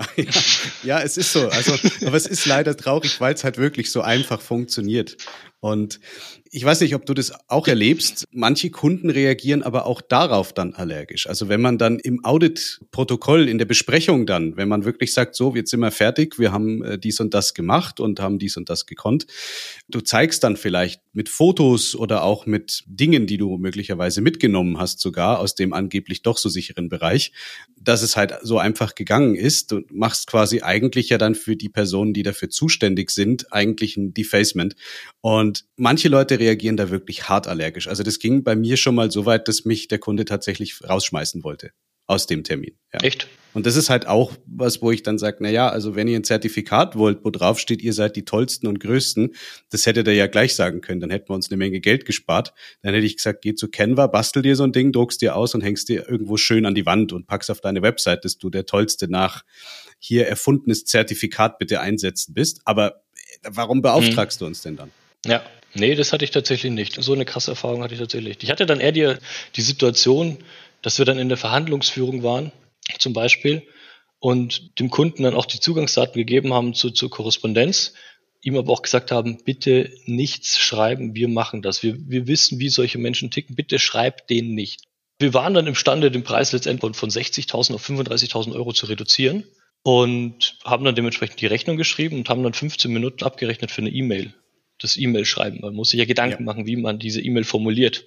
Speaker 2: Ja, es ist so. Also, aber es ist leider traurig, weil es halt wirklich so einfach funktioniert. Und ich weiß nicht, ob du das auch erlebst. Manche Kunden reagieren aber auch darauf dann allergisch. Also wenn man dann im Audit-Protokoll, in der Besprechung dann, wenn man wirklich sagt, so, jetzt sind wir fertig, wir haben dies und das gemacht und haben dies und das gekonnt. Du zeigst dann vielleicht mit Fotos oder auch mit Dingen, die du möglicherweise mitgenommen hast, sogar aus dem angeblich doch so sicheren Bereich, dass es halt so einfach gegangen ist. Du machst quasi eigentlich ja dann für die Personen, die dafür zuständig sind, eigentlich ein Defacement. Und manche Leute reagieren da wirklich hart allergisch. Also das ging bei mir schon mal so weit, dass mich der Kunde tatsächlich rausschmeißen wollte aus dem Termin. Ja.
Speaker 3: Echt?
Speaker 2: Und das ist halt auch was, wo ich dann sage, na ja, also wenn ihr ein Zertifikat wollt, wo drauf steht, ihr seid die Tollsten und Größten, das hättet ihr ja gleich sagen können, dann hätten wir uns eine Menge Geld gespart. Dann hätte ich gesagt, geh zu Canva, bastel dir so ein Ding, druckst dir aus und hängst dir irgendwo schön an die Wand und packst auf deine Website, dass du der Tollste nach hier erfundenes Zertifikat bitte einsetzen bist. Aber warum beauftragst du uns denn dann?
Speaker 3: Ja, nee, das hatte ich tatsächlich nicht. So eine krasse Erfahrung hatte ich tatsächlich nicht. Ich hatte dann eher die Situation, dass wir dann in der Verhandlungsführung waren, zum Beispiel, und dem Kunden dann auch die Zugangsdaten gegeben haben zur Korrespondenz, ihm aber auch gesagt haben, bitte nichts schreiben, wir machen das. Wir wissen, wie solche Menschen ticken, bitte schreibt denen nicht. Wir waren dann imstande, den Preis letztendlich von 60.000 auf 35.000 Euro zu reduzieren. und haben dann dementsprechend die Rechnung geschrieben und haben dann 15 Minuten abgerechnet für eine E-Mail. Das E-Mail-Schreiben. Man muss sich ja Gedanken machen, wie man diese E-Mail formuliert.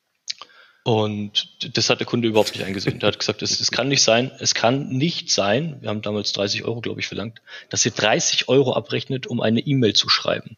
Speaker 3: Und das hat der Kunde überhaupt nicht eingesehen. Der hat gesagt, das kann nicht sein. Es kann nicht sein, wir haben damals 30 Euro, glaube ich, verlangt, dass ihr 30 Euro abrechnet, um eine E-Mail zu schreiben.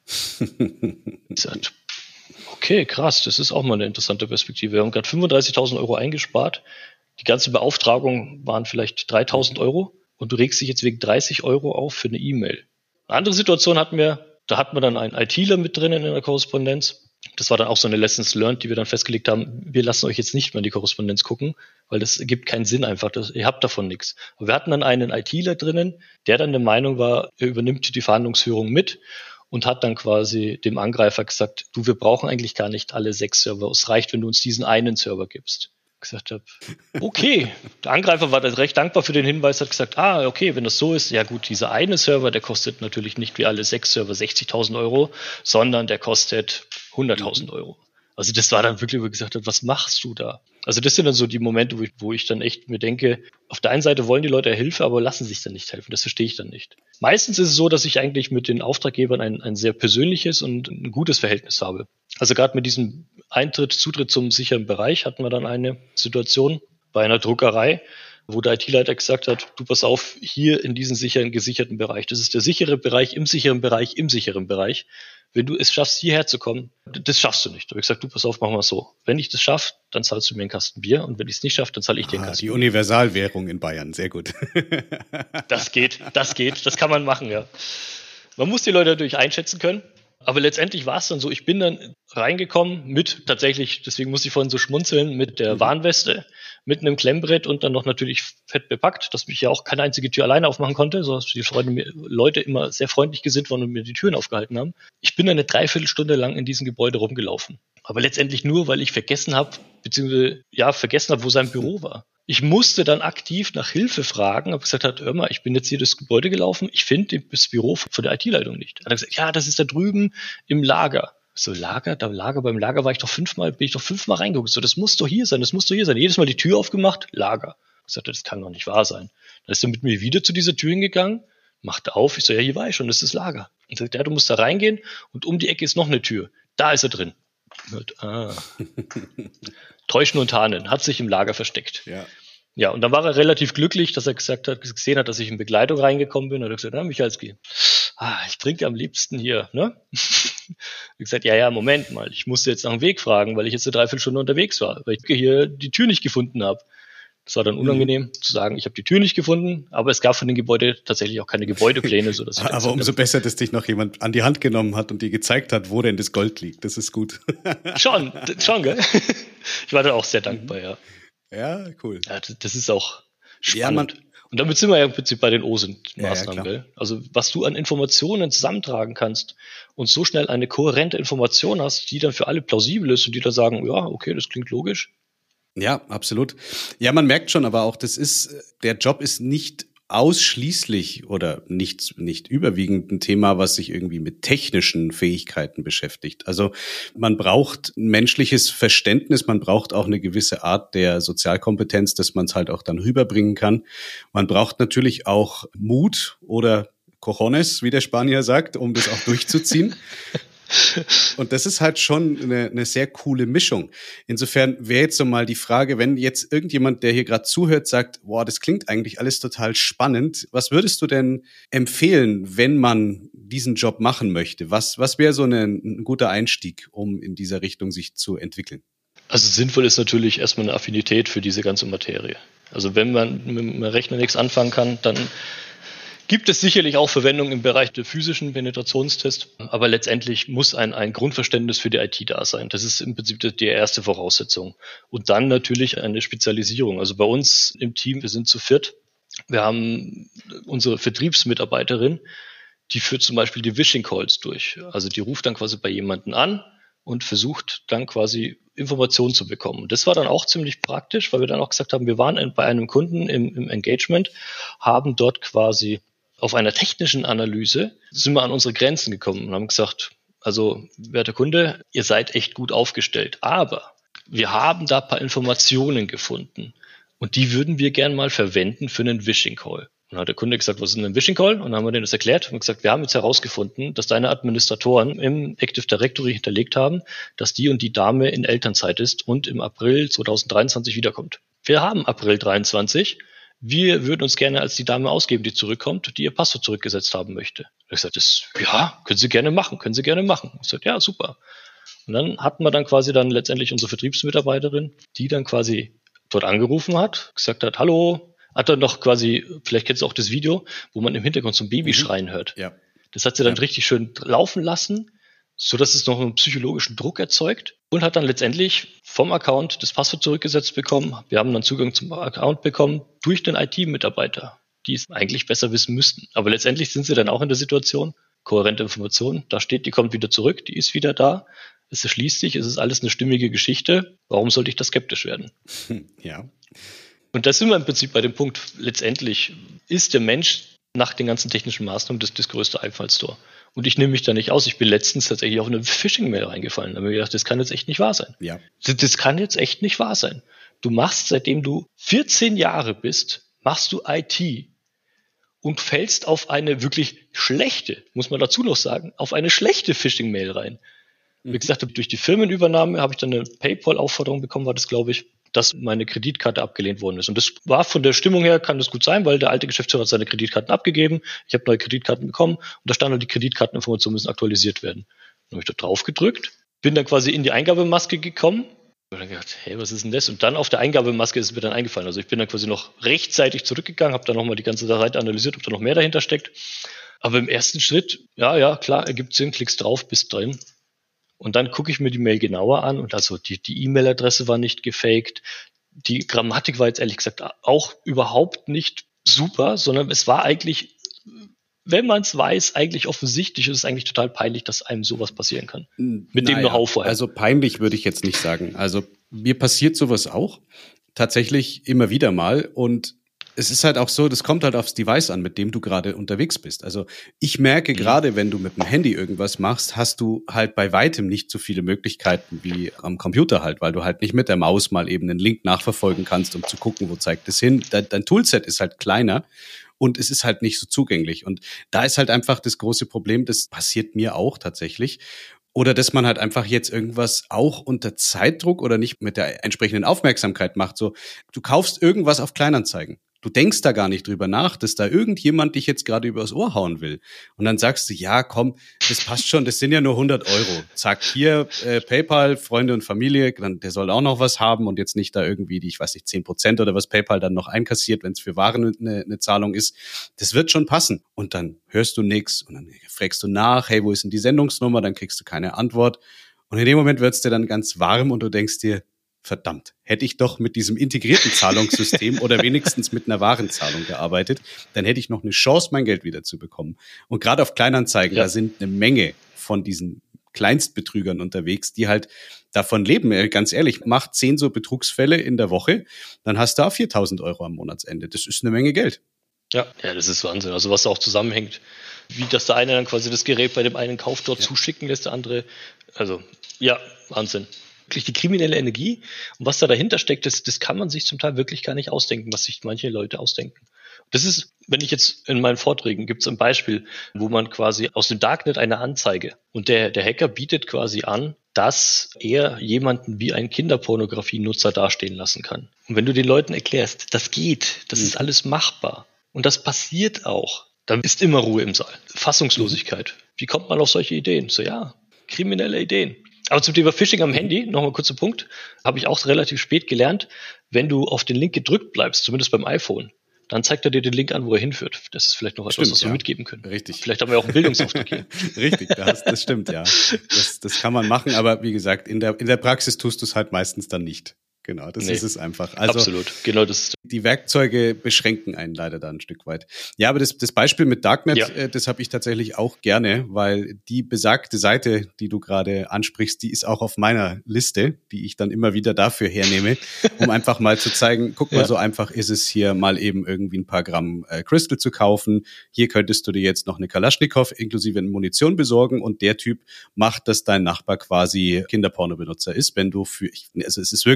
Speaker 3: Ich sagte, okay, krass, das ist auch mal eine interessante Perspektive. Wir haben gerade 35.000 Euro eingespart. Die ganze Beauftragung waren vielleicht 3.000 Euro und du regst dich jetzt wegen 30 Euro auf für eine E-Mail. Eine andere Situation hatten wir, da hatten wir dann einen ITler mit drinnen in der Korrespondenz. Das war dann auch so eine Lessons learned, die wir dann festgelegt haben. Wir lassen euch jetzt nicht mehr in die Korrespondenz gucken, weil das gibt keinen Sinn einfach. Ihr habt davon nichts. Aber wir hatten dann einen ITler drinnen, der dann der Meinung war, er übernimmt die Verhandlungsführung mit und hat dann quasi dem Angreifer gesagt, du, wir brauchen eigentlich gar nicht alle 6 Server. Es reicht, wenn du uns diesen einen Server gibst. Ich gesagt habe, okay. Der Angreifer war recht dankbar für den Hinweis, hat gesagt, okay, wenn das so ist, ja gut, dieser eine Server, der kostet natürlich nicht wie alle 6 Server 60.000 Euro, sondern der kostet 100.000 Euro. Also das war dann wirklich, wo ich gesagt habe, was machst du da? Also das sind dann so die Momente, wo ich dann echt mir denke, auf der einen Seite wollen die Leute Hilfe, aber lassen sich dann nicht helfen. Das verstehe ich dann nicht. Meistens ist es so, dass ich eigentlich mit den Auftraggebern ein sehr persönliches und ein gutes Verhältnis habe. Also gerade mit diesem Zutritt zum sicheren Bereich hatten wir dann eine Situation bei einer Druckerei, wo der IT-Leiter gesagt hat, du pass auf, hier in diesen gesicherten Bereich. Das ist der sichere Bereich im sicheren Bereich im sicheren Bereich. Wenn du es schaffst, hierher zu kommen, das schaffst du nicht. Da habe ich gesagt, du pass auf, machen wir es so. Wenn ich das schaffe, dann zahlst du mir einen Kasten Bier und wenn ich es nicht schaffe, dann zahle ich dir einen Kasten Bier.
Speaker 2: Die Universalwährung in Bayern, sehr gut.
Speaker 3: Das geht, das kann man machen, ja. Man muss die Leute natürlich einschätzen können. Aber letztendlich war es dann so, ich bin dann reingekommen mit tatsächlich, deswegen muss ich vorhin so schmunzeln, mit der Warnweste, mit einem Klemmbrett und dann noch natürlich fett bepackt, dass mich ja auch keine einzige Tür alleine aufmachen konnte, so dass die Leute immer sehr freundlich gesinnt waren und mir die Türen aufgehalten haben. Ich bin dann eine Dreiviertelstunde lang in diesem Gebäude rumgelaufen. Aber letztendlich nur, weil ich vergessen habe, wo sein Büro war. Ich musste dann aktiv nach Hilfe fragen, habe gesagt, hör mal, ich bin jetzt hier das Gebäude gelaufen, ich finde das Büro von der IT-Leitung nicht. Er hat gesagt, ja, das ist da drüben im Lager. So, beim Lager bin ich doch fünfmal reingeguckt. So, das muss doch hier sein. Jedes Mal die Tür aufgemacht, Lager. Ich sagte, das kann doch nicht wahr sein. Dann ist er mit mir wieder zu dieser Tür hingegangen, machte auf, ich so, ja, hier war ich schon, das ist das Lager. Und sagt, ja, du musst da reingehen und um die Ecke ist noch eine Tür. Da ist er drin. Täuschen und tarnen, hat sich im Lager versteckt. Ja, und dann war er relativ glücklich, dass er gesehen hat, dass ich in Begleitung reingekommen bin. Und er hat gesagt, Michalski, ich trinke am liebsten hier, ne? Ich habe gesagt, ja, Moment mal, ich musste jetzt nach dem Weg fragen, weil ich jetzt eine Dreiviertelstunde unterwegs war, weil ich hier die Tür nicht gefunden habe. Das war dann unangenehm zu sagen, ich habe die Tür nicht gefunden, aber es gab von dem Gebäude tatsächlich auch keine Gebäudepläne. Sodass
Speaker 2: aber umso besser, dass dich noch jemand an die Hand genommen hat und dir gezeigt hat, wo denn das Gold liegt. Das ist gut.
Speaker 3: Schon, gell? Ich war da auch sehr dankbar, ja.
Speaker 2: Ja, cool.
Speaker 3: Ja, das ist auch spannend. Ja, und damit sind wir ja im Prinzip bei den OSINT-Maßnahmen, gell? Also was du an Informationen zusammentragen kannst und so schnell eine kohärente Information hast, die dann für alle plausibel ist und die dann sagen, ja, okay, das klingt logisch.
Speaker 2: Ja, absolut. Ja, man merkt schon, aber auch, der Job ist nicht ausschließlich oder nicht überwiegend ein Thema, was sich irgendwie mit technischen Fähigkeiten beschäftigt. Also man braucht ein menschliches Verständnis, man braucht auch eine gewisse Art der Sozialkompetenz, dass man es halt auch dann rüberbringen kann. Man braucht natürlich auch Mut oder Cojones, wie der Spanier sagt, um das auch durchzuziehen. Und das ist halt schon eine sehr coole Mischung. Insofern wäre jetzt so mal die Frage, wenn jetzt irgendjemand, der hier gerade zuhört, sagt, boah, das klingt eigentlich alles total spannend. Was würdest du denn empfehlen, wenn man diesen Job machen möchte? Was wäre so ein guter Einstieg, um in dieser Richtung sich zu entwickeln?
Speaker 3: Also sinnvoll ist natürlich erstmal eine Affinität für diese ganze Materie. Also wenn man mit dem Rechner nichts anfangen kann, dann gibt es sicherlich auch Verwendung im Bereich der physischen Penetrationstests, aber letztendlich muss ein Grundverständnis für die IT da sein. Das ist im Prinzip die erste Voraussetzung. Und dann natürlich eine Spezialisierung. Also bei uns im Team, wir sind zu viert. Wir haben unsere Vertriebsmitarbeiterin, die führt zum Beispiel die Phishing Calls durch. Also die ruft dann quasi bei jemandem an und versucht dann quasi Informationen zu bekommen. Das war dann auch ziemlich praktisch, weil wir dann auch gesagt haben, wir waren bei einem Kunden im Engagement, haben dort quasi auf einer technischen Analyse sind wir an unsere Grenzen gekommen und haben gesagt, also, werter Kunde, ihr seid echt gut aufgestellt, aber wir haben da ein paar Informationen gefunden und die würden wir gern mal verwenden für einen Phishing Call. Und dann hat der Kunde gesagt, was ist denn ein Phishing Call? Und dann haben wir denen das erklärt und gesagt, wir haben jetzt herausgefunden, dass deine Administratoren im Active Directory hinterlegt haben, dass die und die Dame in Elternzeit ist und im April 2023 wiederkommt. Wir haben April 23. Wir würden uns gerne als die Dame ausgeben, die zurückkommt, die ihr Passwort zurückgesetzt haben möchte. Und ich sagte, ja, können Sie gerne machen. Ich sagte, ja, super. Und dann hatten wir dann quasi letztendlich unsere Vertriebsmitarbeiterin, die dann quasi dort angerufen hat, gesagt hat, hallo, hat dann noch quasi, vielleicht kennst du auch das Video, wo man im Hintergrund so ein Baby schreien hört.
Speaker 2: Ja.
Speaker 3: Das hat sie dann richtig schön laufen lassen, so dass es noch einen psychologischen Druck erzeugt und hat dann letztendlich vom Account das Passwort zurückgesetzt bekommen. Wir haben dann Zugang zum Account bekommen durch den IT-Mitarbeiter, die es eigentlich besser wissen müssten. Aber letztendlich sind sie dann auch in der Situation, kohärente Information, da steht, die kommt wieder zurück, die ist wieder da, es erschließt sich, es ist alles eine stimmige Geschichte. Warum sollte ich da skeptisch werden?
Speaker 2: Ja.
Speaker 3: Und da sind wir im Prinzip bei dem Punkt, letztendlich ist der Mensch nach den ganzen technischen Maßnahmen das größte Einfallstor. Und ich nehme mich da nicht aus. Ich bin letztens tatsächlich auf eine Phishing-Mail reingefallen. Da habe ich gedacht, das kann jetzt echt nicht wahr sein.
Speaker 2: Ja.
Speaker 3: Das kann jetzt echt nicht wahr sein. Du machst, seitdem du 14 Jahre bist, machst du IT und fällst auf eine wirklich schlechte, muss man dazu noch sagen, auf eine schlechte Phishing-Mail rein. Wie gesagt, durch die Firmenübernahme habe ich dann eine PayPal-Aufforderung bekommen, war das, glaube ich, dass meine Kreditkarte abgelehnt worden ist. Und das war von der Stimmung her, kann das gut sein, weil der alte Geschäftsführer hat seine Kreditkarten abgegeben. Ich habe neue Kreditkarten bekommen und da stand halt, die Kreditkarteninformationen müssen aktualisiert werden. Dann habe ich da drauf gedrückt, bin dann quasi in die Eingabemaske gekommen und dann gedacht, hey, was ist denn das? Und dann auf der Eingabemaske ist es mir dann eingefallen. Also ich bin dann quasi noch rechtzeitig zurückgegangen, habe dann nochmal die ganze Seite analysiert, ob da noch mehr dahinter steckt. Aber im ersten Schritt, ja, klar, ergibt Sinn, klickst drauf, bist drin. Und dann gucke ich mir die Mail genauer an und also die E-Mail-Adresse war nicht gefaked. Die Grammatik war jetzt ehrlich gesagt auch überhaupt nicht super, sondern es war eigentlich, wenn man es weiß, eigentlich offensichtlich. Es ist eigentlich total peinlich, dass einem sowas passieren kann. Mit dem Know-how vorher.
Speaker 2: Also peinlich würde ich jetzt nicht sagen. Also mir passiert sowas auch tatsächlich immer wieder mal und es ist halt auch so, das kommt halt aufs Device an, mit dem du gerade unterwegs bist. Also ich merke gerade, wenn du mit dem Handy irgendwas machst, hast du halt bei weitem nicht so viele Möglichkeiten wie am Computer halt, weil du halt nicht mit der Maus mal eben einen Link nachverfolgen kannst, um zu gucken, wo zeigt es hin. Dein Toolset ist halt kleiner und es ist halt nicht so zugänglich. Und da ist halt einfach das große Problem, das passiert mir auch tatsächlich. Oder dass man halt einfach jetzt irgendwas auch unter Zeitdruck oder nicht mit der entsprechenden Aufmerksamkeit macht. So, du kaufst irgendwas auf Kleinanzeigen. Du denkst da gar nicht drüber nach, dass da irgendjemand dich jetzt gerade übers Ohr hauen will. Und dann sagst du, ja, komm, das passt schon, das sind ja nur 100 Euro. Zack, hier, PayPal, Freunde und Familie, dann, der soll auch noch was haben und jetzt nicht da irgendwie die, ich weiß nicht, 10% oder was PayPal dann noch einkassiert, wenn es für Waren eine Zahlung ist. Das wird schon passen. Und dann hörst du nichts und dann fragst du nach, hey, wo ist denn die Sendungsnummer? Dann kriegst du keine Antwort. Und in dem Moment wird's dir dann ganz warm und du denkst dir, verdammt, hätte ich doch mit diesem integrierten Zahlungssystem oder wenigstens mit einer Warenzahlung gearbeitet, dann hätte ich noch eine Chance, mein Geld wieder zu bekommen. Und gerade auf Kleinanzeigen, da sind eine Menge von diesen Kleinstbetrügern unterwegs, die halt davon leben. Ganz ehrlich, mach 10 so Betrugsfälle in der Woche, dann hast du auch 4.000 Euro am Monatsende. Das ist eine Menge Geld.
Speaker 3: Ja, das ist Wahnsinn. Also was auch zusammenhängt, wie dass der eine dann quasi das Gerät bei dem einen Kauf dort zuschicken lässt, der andere, also ja, Wahnsinn. Wirklich die kriminelle Energie und was da dahinter steckt, das kann man sich zum Teil wirklich gar nicht ausdenken, was sich manche Leute ausdenken. Das ist, wenn ich jetzt in meinen Vorträgen, gibt es ein Beispiel, wo man quasi aus dem Darknet eine Anzeige und der Hacker bietet quasi an, dass er jemanden wie einen Kinderpornografie-Nutzer dastehen lassen kann. Und wenn du den Leuten erklärst, das geht, das ist alles machbar und das passiert auch, dann ist immer Ruhe im Saal. Fassungslosigkeit. Wie kommt man auf solche Ideen? So ja, kriminelle Ideen. Aber zum Thema Phishing am Handy, nochmal kurzer Punkt, habe ich auch relativ spät gelernt, wenn du auf den Link gedrückt bleibst, zumindest beim iPhone, dann zeigt er dir den Link an, wo er hinführt. Das ist vielleicht noch etwas, was wir mitgeben können.
Speaker 2: Richtig.
Speaker 3: Vielleicht haben wir auch einen Bildungsauftrag hier.
Speaker 2: Richtig, das stimmt, ja. Das kann man machen, aber wie gesagt, in der Praxis tust du es halt meistens dann nicht. Genau, das ist es einfach. Also
Speaker 3: absolut, genau das.
Speaker 2: Die Werkzeuge beschränken einen leider da ein Stück weit. Ja, aber das Beispiel mit Darknet, das habe ich tatsächlich auch gerne, weil die besagte Seite, die du gerade ansprichst, die ist auch auf meiner Liste, die ich dann immer wieder dafür hernehme, um einfach mal zu zeigen, guck mal, so einfach ist es hier mal eben irgendwie ein paar Gramm Crystal zu kaufen. Hier könntest du dir jetzt noch eine Kalaschnikow inklusive Munition besorgen und der Typ macht, dass dein Nachbar quasi Kinderporno-Benutzer ist, wenn du also es ist wirklich nicht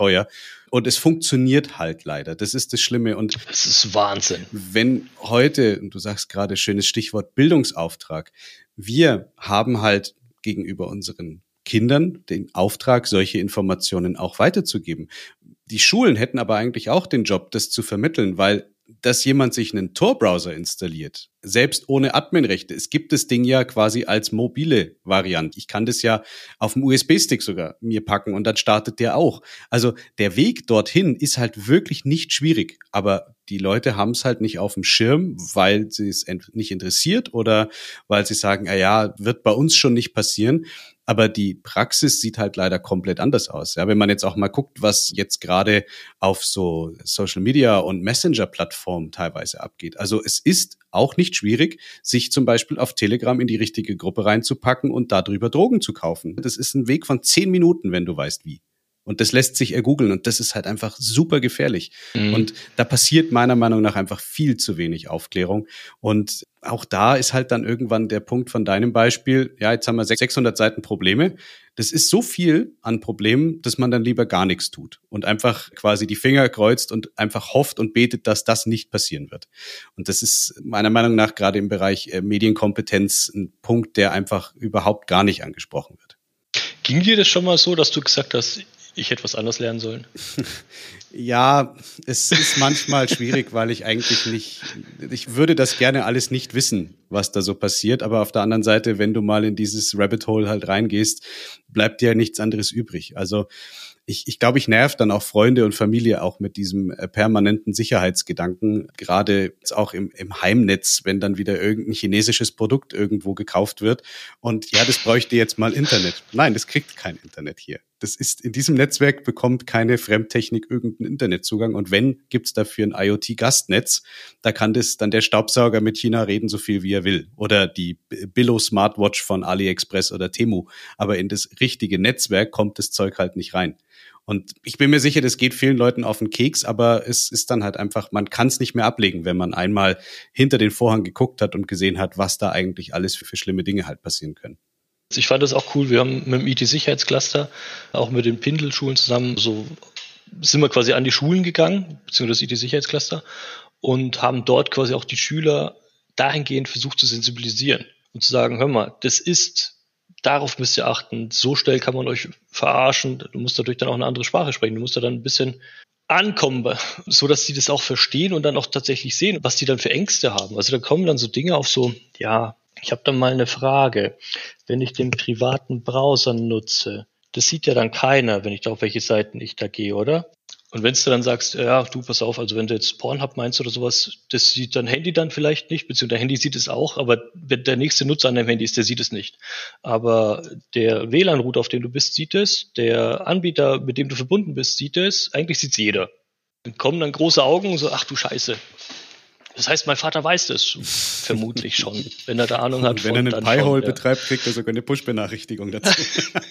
Speaker 2: teuer. Und es funktioniert halt leider. Das ist das Schlimme. Und
Speaker 3: das ist Wahnsinn.
Speaker 2: Wenn heute, und du sagst gerade schönes Stichwort Bildungsauftrag, wir haben halt gegenüber unseren Kindern den Auftrag, solche Informationen auch weiterzugeben. Die Schulen hätten aber eigentlich auch den Job, das zu vermitteln, weil dass jemand sich einen Tor-Browser installiert, selbst ohne Adminrechte. Es gibt das Ding ja quasi als mobile Variante. Ich kann das ja auf dem USB-Stick sogar mir packen und dann startet der auch. Also der Weg dorthin ist halt wirklich nicht schwierig, aber die Leute haben es halt nicht auf dem Schirm, weil sie es nicht interessiert oder weil sie sagen, ja, wird bei uns schon nicht passieren. Aber die Praxis sieht halt leider komplett anders aus. Ja, wenn man jetzt auch mal guckt, was jetzt gerade auf so Social Media und Messenger-Plattformen teilweise abgeht. Also es ist auch nicht schwierig, sich zum Beispiel auf Telegram in die richtige Gruppe reinzupacken und darüber Drogen zu kaufen. Das ist ein Weg von 10 Minuten, wenn du weißt wie. Und das lässt sich ergoogeln und das ist halt einfach super gefährlich. Und da passiert meiner Meinung nach einfach viel zu wenig Aufklärung. Und auch da ist halt dann irgendwann der Punkt von deinem Beispiel, ja, jetzt haben wir 600 Seiten Probleme. Das ist so viel an Problemen, dass man dann lieber gar nichts tut und einfach quasi die Finger kreuzt und einfach hofft und betet, dass das nicht passieren wird. Und das ist meiner Meinung nach gerade im Bereich Medienkompetenz ein Punkt, der einfach überhaupt gar nicht angesprochen wird.
Speaker 3: Ging dir das schon mal so, dass du gesagt hast, ich hätte was anderes lernen sollen?
Speaker 2: Ja, es ist manchmal schwierig, weil ich würde das gerne alles nicht wissen, was da so passiert. Aber auf der anderen Seite, wenn du mal in dieses Rabbit Hole halt reingehst, bleibt dir ja nichts anderes übrig. Also ich glaube, ich nerv dann auch Freunde und Familie auch mit diesem permanenten Sicherheitsgedanken, gerade jetzt auch im Heimnetz, wenn dann wieder irgendein chinesisches Produkt irgendwo gekauft wird und ja, das bräuchte jetzt mal Internet. Nein, das kriegt kein Internet hier. Das ist in diesem Netzwerk bekommt keine Fremdtechnik irgendeinen Internetzugang und wenn, gibt's dafür ein IoT-Gastnetz, da kann das dann der Staubsauger mit China reden, so viel wie er will oder die Billo-Smartwatch von AliExpress oder Temu, aber in das richtige Netzwerk kommt das Zeug halt nicht rein. Und ich bin mir sicher, das geht vielen Leuten auf den Keks, aber es ist dann halt einfach, man kann es nicht mehr ablegen, wenn man einmal hinter den Vorhang geguckt hat und gesehen hat, was da eigentlich alles für schlimme Dinge halt passieren können.
Speaker 3: Ich fand das auch cool. Wir haben mit dem IT-Sicherheitscluster, auch mit den Pindel-Schulen zusammen, so sind wir quasi an die Schulen gegangen, beziehungsweise das IT-Sicherheitscluster, und haben dort quasi auch die Schüler dahingehend versucht zu sensibilisieren und zu sagen, hör mal, darauf müsst ihr achten, so schnell kann man euch verarschen, du musst dadurch dann auch eine andere Sprache sprechen, du musst da dann ein bisschen ankommen, so dass sie das auch verstehen und dann auch tatsächlich sehen, was die dann für Ängste haben. Also da kommen dann so Dinge auf so, ja, ich habe dann mal eine Frage, wenn ich den privaten Browser nutze, das sieht ja dann keiner, wenn ich da auf welche Seiten ich da gehe, oder? Und wenn du dann sagst, ja, du, pass auf, also wenn du jetzt Pornhub meinst oder sowas, das sieht dein Handy dann vielleicht nicht, beziehungsweise dein Handy sieht es auch, aber wenn der nächste Nutzer an deinem Handy ist, der sieht es nicht. Aber der WLAN-Router, auf dem du bist, sieht es, der Anbieter, mit dem du verbunden bist, sieht es, eigentlich sieht es jeder. Dann kommen dann große Augen und so, ach du Scheiße. Das heißt, mein Vater weiß das vermutlich schon, wenn er da Ahnung hat.
Speaker 2: Und wenn er einen Pi-Hole betreibt, kriegt er sogar eine Push-Benachrichtigung dazu.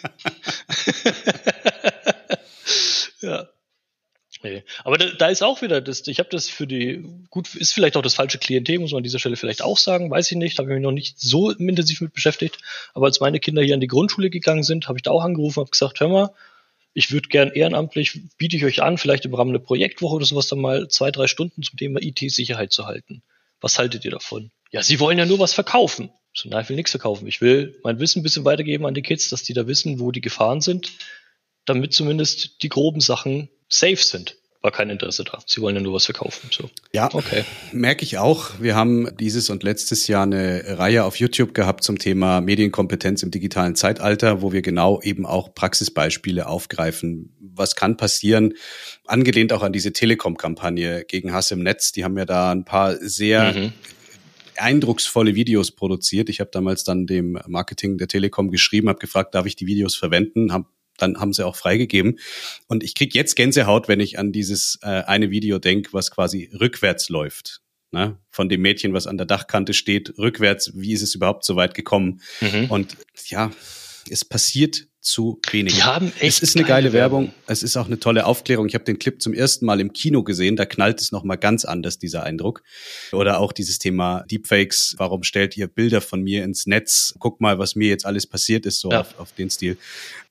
Speaker 3: Ja. Nee. Aber da ist auch wieder ich habe das ist vielleicht auch das falsche Klientel, muss man an dieser Stelle vielleicht auch sagen, weiß ich nicht, habe ich mich noch nicht so intensiv mit beschäftigt, aber als meine Kinder hier an die Grundschule gegangen sind, habe ich da auch angerufen, habe gesagt, hör mal, ich würde gern ehrenamtlich, biete ich euch an, vielleicht im Rahmen einer Projektwoche oder sowas dann mal 2-3 Stunden zum Thema IT-Sicherheit zu halten. Was haltet ihr davon? Ja, sie wollen ja nur was verkaufen. So, nein, ich will nichts verkaufen. Ich will mein Wissen ein bisschen weitergeben an die Kids, dass die da wissen, wo die Gefahren sind, damit zumindest die groben Sachen safe sind. War kein Interesse da. Sie wollen ja nur was verkaufen. So.
Speaker 2: Ja, okay. Merke ich auch. Wir haben dieses und letztes Jahr eine Reihe auf YouTube gehabt zum Thema Medienkompetenz im digitalen Zeitalter, wo wir genau eben auch Praxisbeispiele aufgreifen. Was kann passieren? Angelehnt auch an diese Telekom-Kampagne gegen Hass im Netz. Die haben ja da ein paar sehr eindrucksvolle Videos produziert. Ich habe damals dann dem Marketing der Telekom geschrieben, habe gefragt, darf ich die Videos verwenden? Dann haben sie auch freigegeben. Und ich krieg jetzt Gänsehaut, wenn ich an dieses eine Video denke, was quasi rückwärts läuft. Ne? Von dem Mädchen, was an der Dachkante steht, rückwärts, wie ist es überhaupt so weit gekommen? Und ja, es passiert zu wenig.
Speaker 3: Die haben echt
Speaker 2: es ist eine geile Werbung. Es ist auch eine tolle Aufklärung. Ich habe den Clip zum ersten Mal im Kino gesehen. Da knallt es nochmal ganz anders, dieser Eindruck. Oder auch dieses Thema Deepfakes. Warum stellt ihr Bilder von mir ins Netz? Guck mal, was mir jetzt alles passiert ist, so auf den Stil. Aber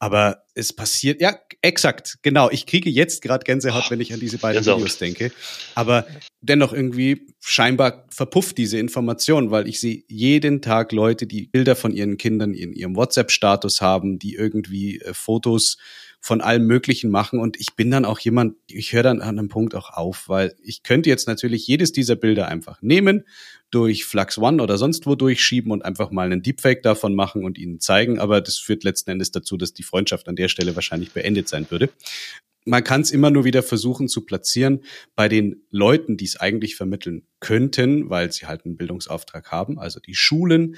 Speaker 2: es passiert, ja, exakt, genau. Ich kriege jetzt gerade Gänsehaut, wenn ich an diese beiden Videos denke. Aber dennoch irgendwie scheinbar verpufft diese Information, weil ich sehe jeden Tag Leute, die Bilder von ihren Kindern in ihrem WhatsApp-Status haben, die irgendwie Fotos von allem Möglichen machen. Und ich bin dann auch jemand, ich höre dann an einem Punkt auch auf, weil ich könnte jetzt natürlich jedes dieser Bilder einfach nehmen, durch Flux One oder sonst wo durchschieben und einfach mal einen Deepfake davon machen und ihnen zeigen. Aber das führt letzten Endes dazu, dass die Freundschaft an der Stelle wahrscheinlich beendet sein würde. Man kann es immer nur wieder versuchen zu platzieren bei den Leuten, die es eigentlich vermitteln könnten, weil sie halt einen Bildungsauftrag haben, also die Schulen.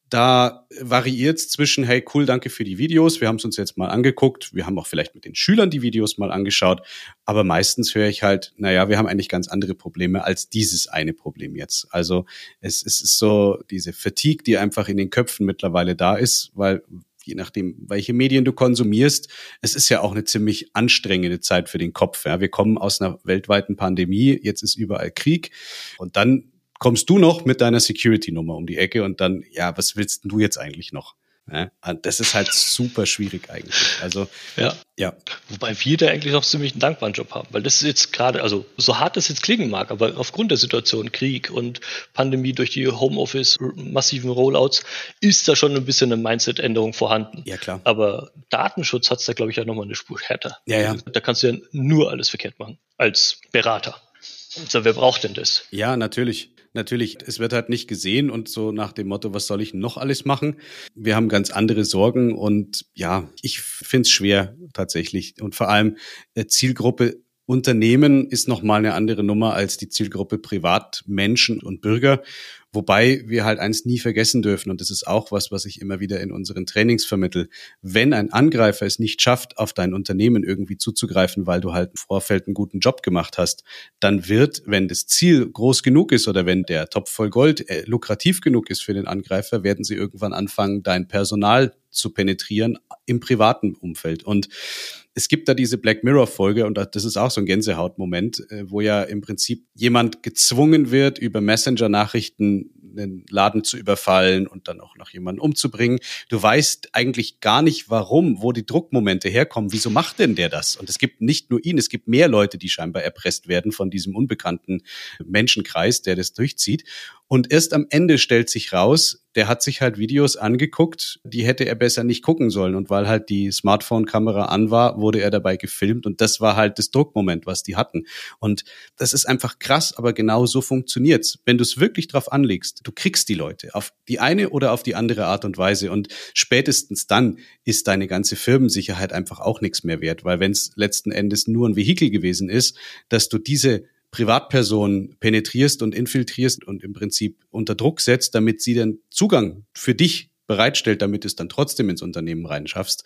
Speaker 2: Da variiert es zwischen, hey, cool, danke für die Videos, wir haben es uns jetzt mal angeguckt, wir haben auch vielleicht mit den Schülern die Videos mal angeschaut, aber meistens höre ich halt, naja, wir haben eigentlich ganz andere Probleme als dieses eine Problem jetzt. Also es ist so diese Fatigue, die einfach in den Köpfen mittlerweile da ist, weil je nachdem, welche Medien du konsumierst, es ist ja auch eine ziemlich anstrengende Zeit für den Kopf. Ja. Wir kommen aus einer weltweiten Pandemie, jetzt ist überall Krieg und dann kommst du noch mit deiner Security-Nummer um die Ecke und dann, ja, was willst denn du jetzt eigentlich noch? Ja, das ist halt super schwierig eigentlich. Also, ja.
Speaker 3: Wobei wir da eigentlich noch ziemlich einen dankbaren Job haben, weil das ist jetzt gerade, also so hart das jetzt klingen mag, aber aufgrund der Situation, Krieg und Pandemie durch die Homeoffice, massiven Rollouts, ist da schon ein bisschen eine Mindset-Änderung vorhanden.
Speaker 2: Ja, klar.
Speaker 3: Aber Datenschutz hat es da, glaube ich, ja nochmal eine Spur härter.
Speaker 2: Ja.
Speaker 3: Da kannst du ja nur alles verkehrt machen, als Berater. Also, wer braucht denn das?
Speaker 2: Ja, natürlich. Es wird halt nicht gesehen und so nach dem Motto, was soll ich noch alles machen? Wir haben ganz andere Sorgen und ja, ich find's schwer tatsächlich. Und vor allem Zielgruppe Unternehmen ist nochmal eine andere Nummer als die Zielgruppe Privatmenschen und Bürger. Wobei wir halt eins nie vergessen dürfen, und das ist auch was ich immer wieder in unseren Trainings vermittel. Wenn ein Angreifer es nicht schafft, auf dein Unternehmen irgendwie zuzugreifen, weil du halt im Vorfeld einen guten Job gemacht hast, dann wird, wenn das Ziel groß genug ist oder wenn der Topf voll Gold lukrativ genug ist für den Angreifer, werden sie irgendwann anfangen, dein Personal zu penetrieren im privaten Umfeld. Und es gibt da diese Black Mirror-Folge, und das ist auch so ein Gänsehautmoment, wo ja im Prinzip jemand gezwungen wird, über Messenger-Nachrichten einen Laden zu überfallen und dann auch noch jemanden umzubringen. Du weißt eigentlich gar nicht, warum, wo die Druckmomente herkommen. Wieso macht denn der das? Und es gibt nicht nur ihn, es gibt mehr Leute, die scheinbar erpresst werden von diesem unbekannten Menschenkreis, der das durchzieht. Und erst am Ende stellt sich raus, der hat sich halt Videos angeguckt, die hätte er besser nicht gucken sollen. Und weil halt die Smartphone-Kamera an war, wurde er dabei gefilmt. Und das war halt das Druckmoment, was die hatten. Und das ist einfach krass, aber genau so funktioniert's. Wenn du es wirklich drauf anlegst, du kriegst die Leute auf die eine oder auf die andere Art und Weise. Und spätestens dann ist deine ganze Firmensicherheit einfach auch nichts mehr wert. Weil wenn es letzten Endes nur ein Vehikel gewesen ist, dass du diese Privatperson penetrierst und infiltrierst und im Prinzip unter Druck setzt, damit sie den Zugang für dich bereitstellt, damit du es dann trotzdem ins Unternehmen reinschaffst.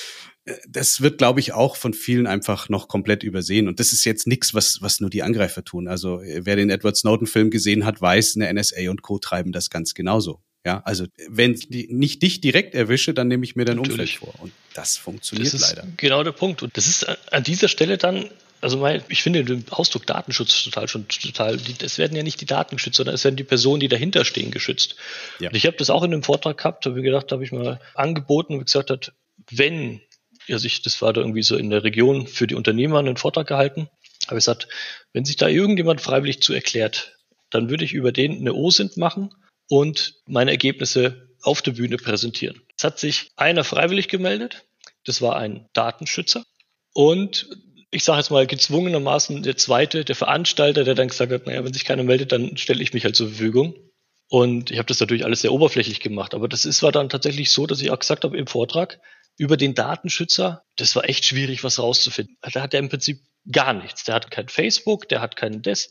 Speaker 2: Das wird, glaube ich, auch von vielen einfach noch komplett übersehen. Und das ist jetzt nichts, was nur die Angreifer tun. Also wer den Edward Snowden-Film gesehen hat, weiß, eine NSA und Co. treiben das ganz genauso. Ja, also wenn die nicht dich direkt erwische, dann nehme ich mir dein Umfeld vor. Und das funktioniert leider.
Speaker 3: Das ist genau der Punkt. Und das ist an dieser Stelle dann, also ich finde den Ausdruck Datenschutz total, es werden ja nicht die Daten geschützt, sondern es werden die Personen, die dahinter stehen, geschützt. Ja. Und ich habe das auch in einem Vortrag gehabt, habe ich mal angeboten und gesagt hat, wenn, also das war da irgendwie so in der Region für die Unternehmer einen Vortrag gehalten, habe ich gesagt, wenn sich da irgendjemand freiwillig zu erklärt, dann würde ich über den eine OSINT machen und meine Ergebnisse auf der Bühne präsentieren. Es hat sich einer freiwillig gemeldet, das war ein Datenschützer, und ich sage jetzt mal gezwungenermaßen der zweite, der Veranstalter, der dann gesagt hat, naja, wenn sich keiner meldet, dann stelle ich mich halt zur Verfügung. Und ich habe das natürlich alles sehr oberflächlich gemacht, aber war dann tatsächlich so, dass ich auch gesagt habe im Vortrag, über den Datenschützer, das war echt schwierig, was rauszufinden. Da hat er im Prinzip gar nichts. Der hat kein Facebook, der hat kein das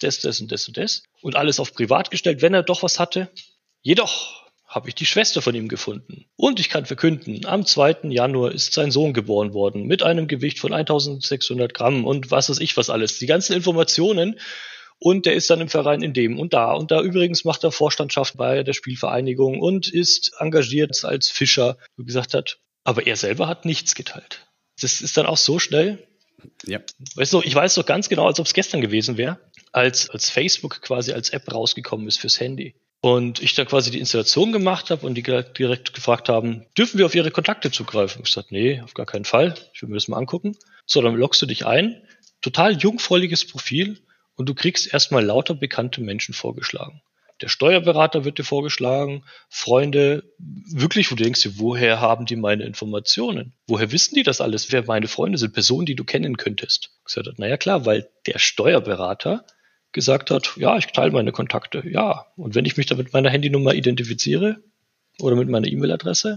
Speaker 3: und alles auf privat gestellt, wenn er doch was hatte. Jedoch habe ich die Schwester von ihm gefunden. Und ich kann verkünden, am 2. Januar ist sein Sohn geboren worden mit einem Gewicht von 1600 Gramm und was weiß ich was alles. Die ganzen Informationen. Und der ist dann im Verein in dem und da. Und da übrigens macht er Vorstandschaft bei der Spielvereinigung und ist engagiert als Fischer, wie gesagt hat. Aber er selber hat nichts geteilt. Das ist dann auch so schnell. Ja. Weißt du, ich weiß doch ganz genau, als ob es gestern gewesen wäre, als Facebook quasi als App rausgekommen ist fürs Handy. Und ich dann quasi die Installation gemacht habe und die direkt gefragt haben, dürfen wir auf ihre Kontakte zugreifen? Ich sagte, nee, auf gar keinen Fall. Ich will mir das mal angucken. So, dann loggst du dich ein. Total jungfräuliges Profil und du kriegst erstmal lauter bekannte Menschen vorgeschlagen. Der Steuerberater wird dir vorgeschlagen, Freunde, wirklich, wo du denkst, woher haben die meine Informationen? Woher wissen die das alles? Wer meine Freunde sind, Personen, die du kennen könntest? Ich gesagt, naja klar, weil der Steuerberater gesagt hat, ja, ich teile meine Kontakte, ja. Und wenn ich mich da mit meiner Handynummer identifiziere oder mit meiner E-Mail-Adresse,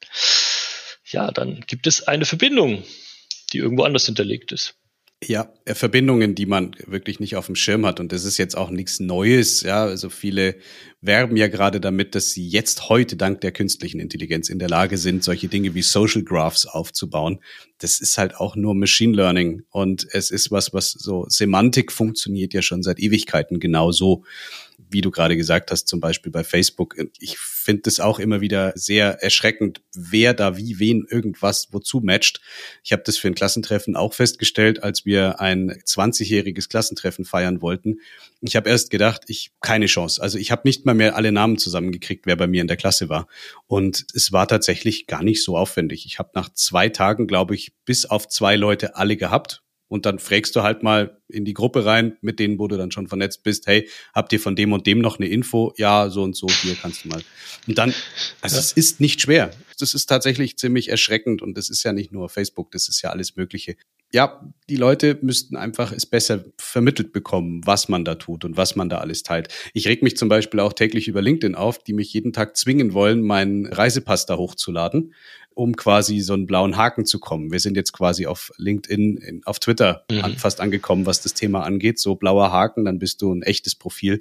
Speaker 3: ja, dann gibt es eine Verbindung, die irgendwo anders hinterlegt ist.
Speaker 2: Ja, Verbindungen, die man wirklich nicht auf dem Schirm hat. Und das ist jetzt auch nichts Neues. Ja, also viele werben ja gerade damit, dass sie jetzt heute dank der künstlichen Intelligenz in der Lage sind, solche Dinge wie Social Graphs aufzubauen. Das ist halt auch nur Machine Learning. Und es ist was so Semantik funktioniert ja schon seit Ewigkeiten genauso, wie du gerade gesagt hast, zum Beispiel bei Facebook. Ich finde das auch immer wieder sehr erschreckend, wer da wie wen irgendwas wozu matcht. Ich habe das für ein Klassentreffen auch festgestellt, als wir ein 20-jähriges Klassentreffen feiern wollten. Ich habe erst gedacht, keine Chance. Also ich habe nicht mal mehr alle Namen zusammengekriegt, wer bei mir in der Klasse war. Und es war tatsächlich gar nicht so aufwendig. Ich habe nach 2 Tagen, glaube ich, bis auf 2 Leute alle gehabt. Und dann fragst du halt mal in die Gruppe rein, mit denen, wo du dann schon vernetzt bist, hey, habt ihr von dem und dem noch eine Info? Ja, so und so, hier kannst du mal. Und dann, also es ist nicht schwer. Das ist tatsächlich ziemlich erschreckend und das ist ja nicht nur Facebook, das ist ja alles Mögliche. Ja, die Leute müssten einfach es besser vermittelt bekommen, was man da tut und was man da alles teilt. Ich reg mich zum Beispiel auch täglich über LinkedIn auf, die mich jeden Tag zwingen wollen, meinen Reisepass da hochzuladen, um quasi so einen blauen Haken zu kommen. Wir sind jetzt quasi auf LinkedIn, auf Twitter fast angekommen, was das Thema angeht. So blauer Haken, dann bist du ein echtes Profil.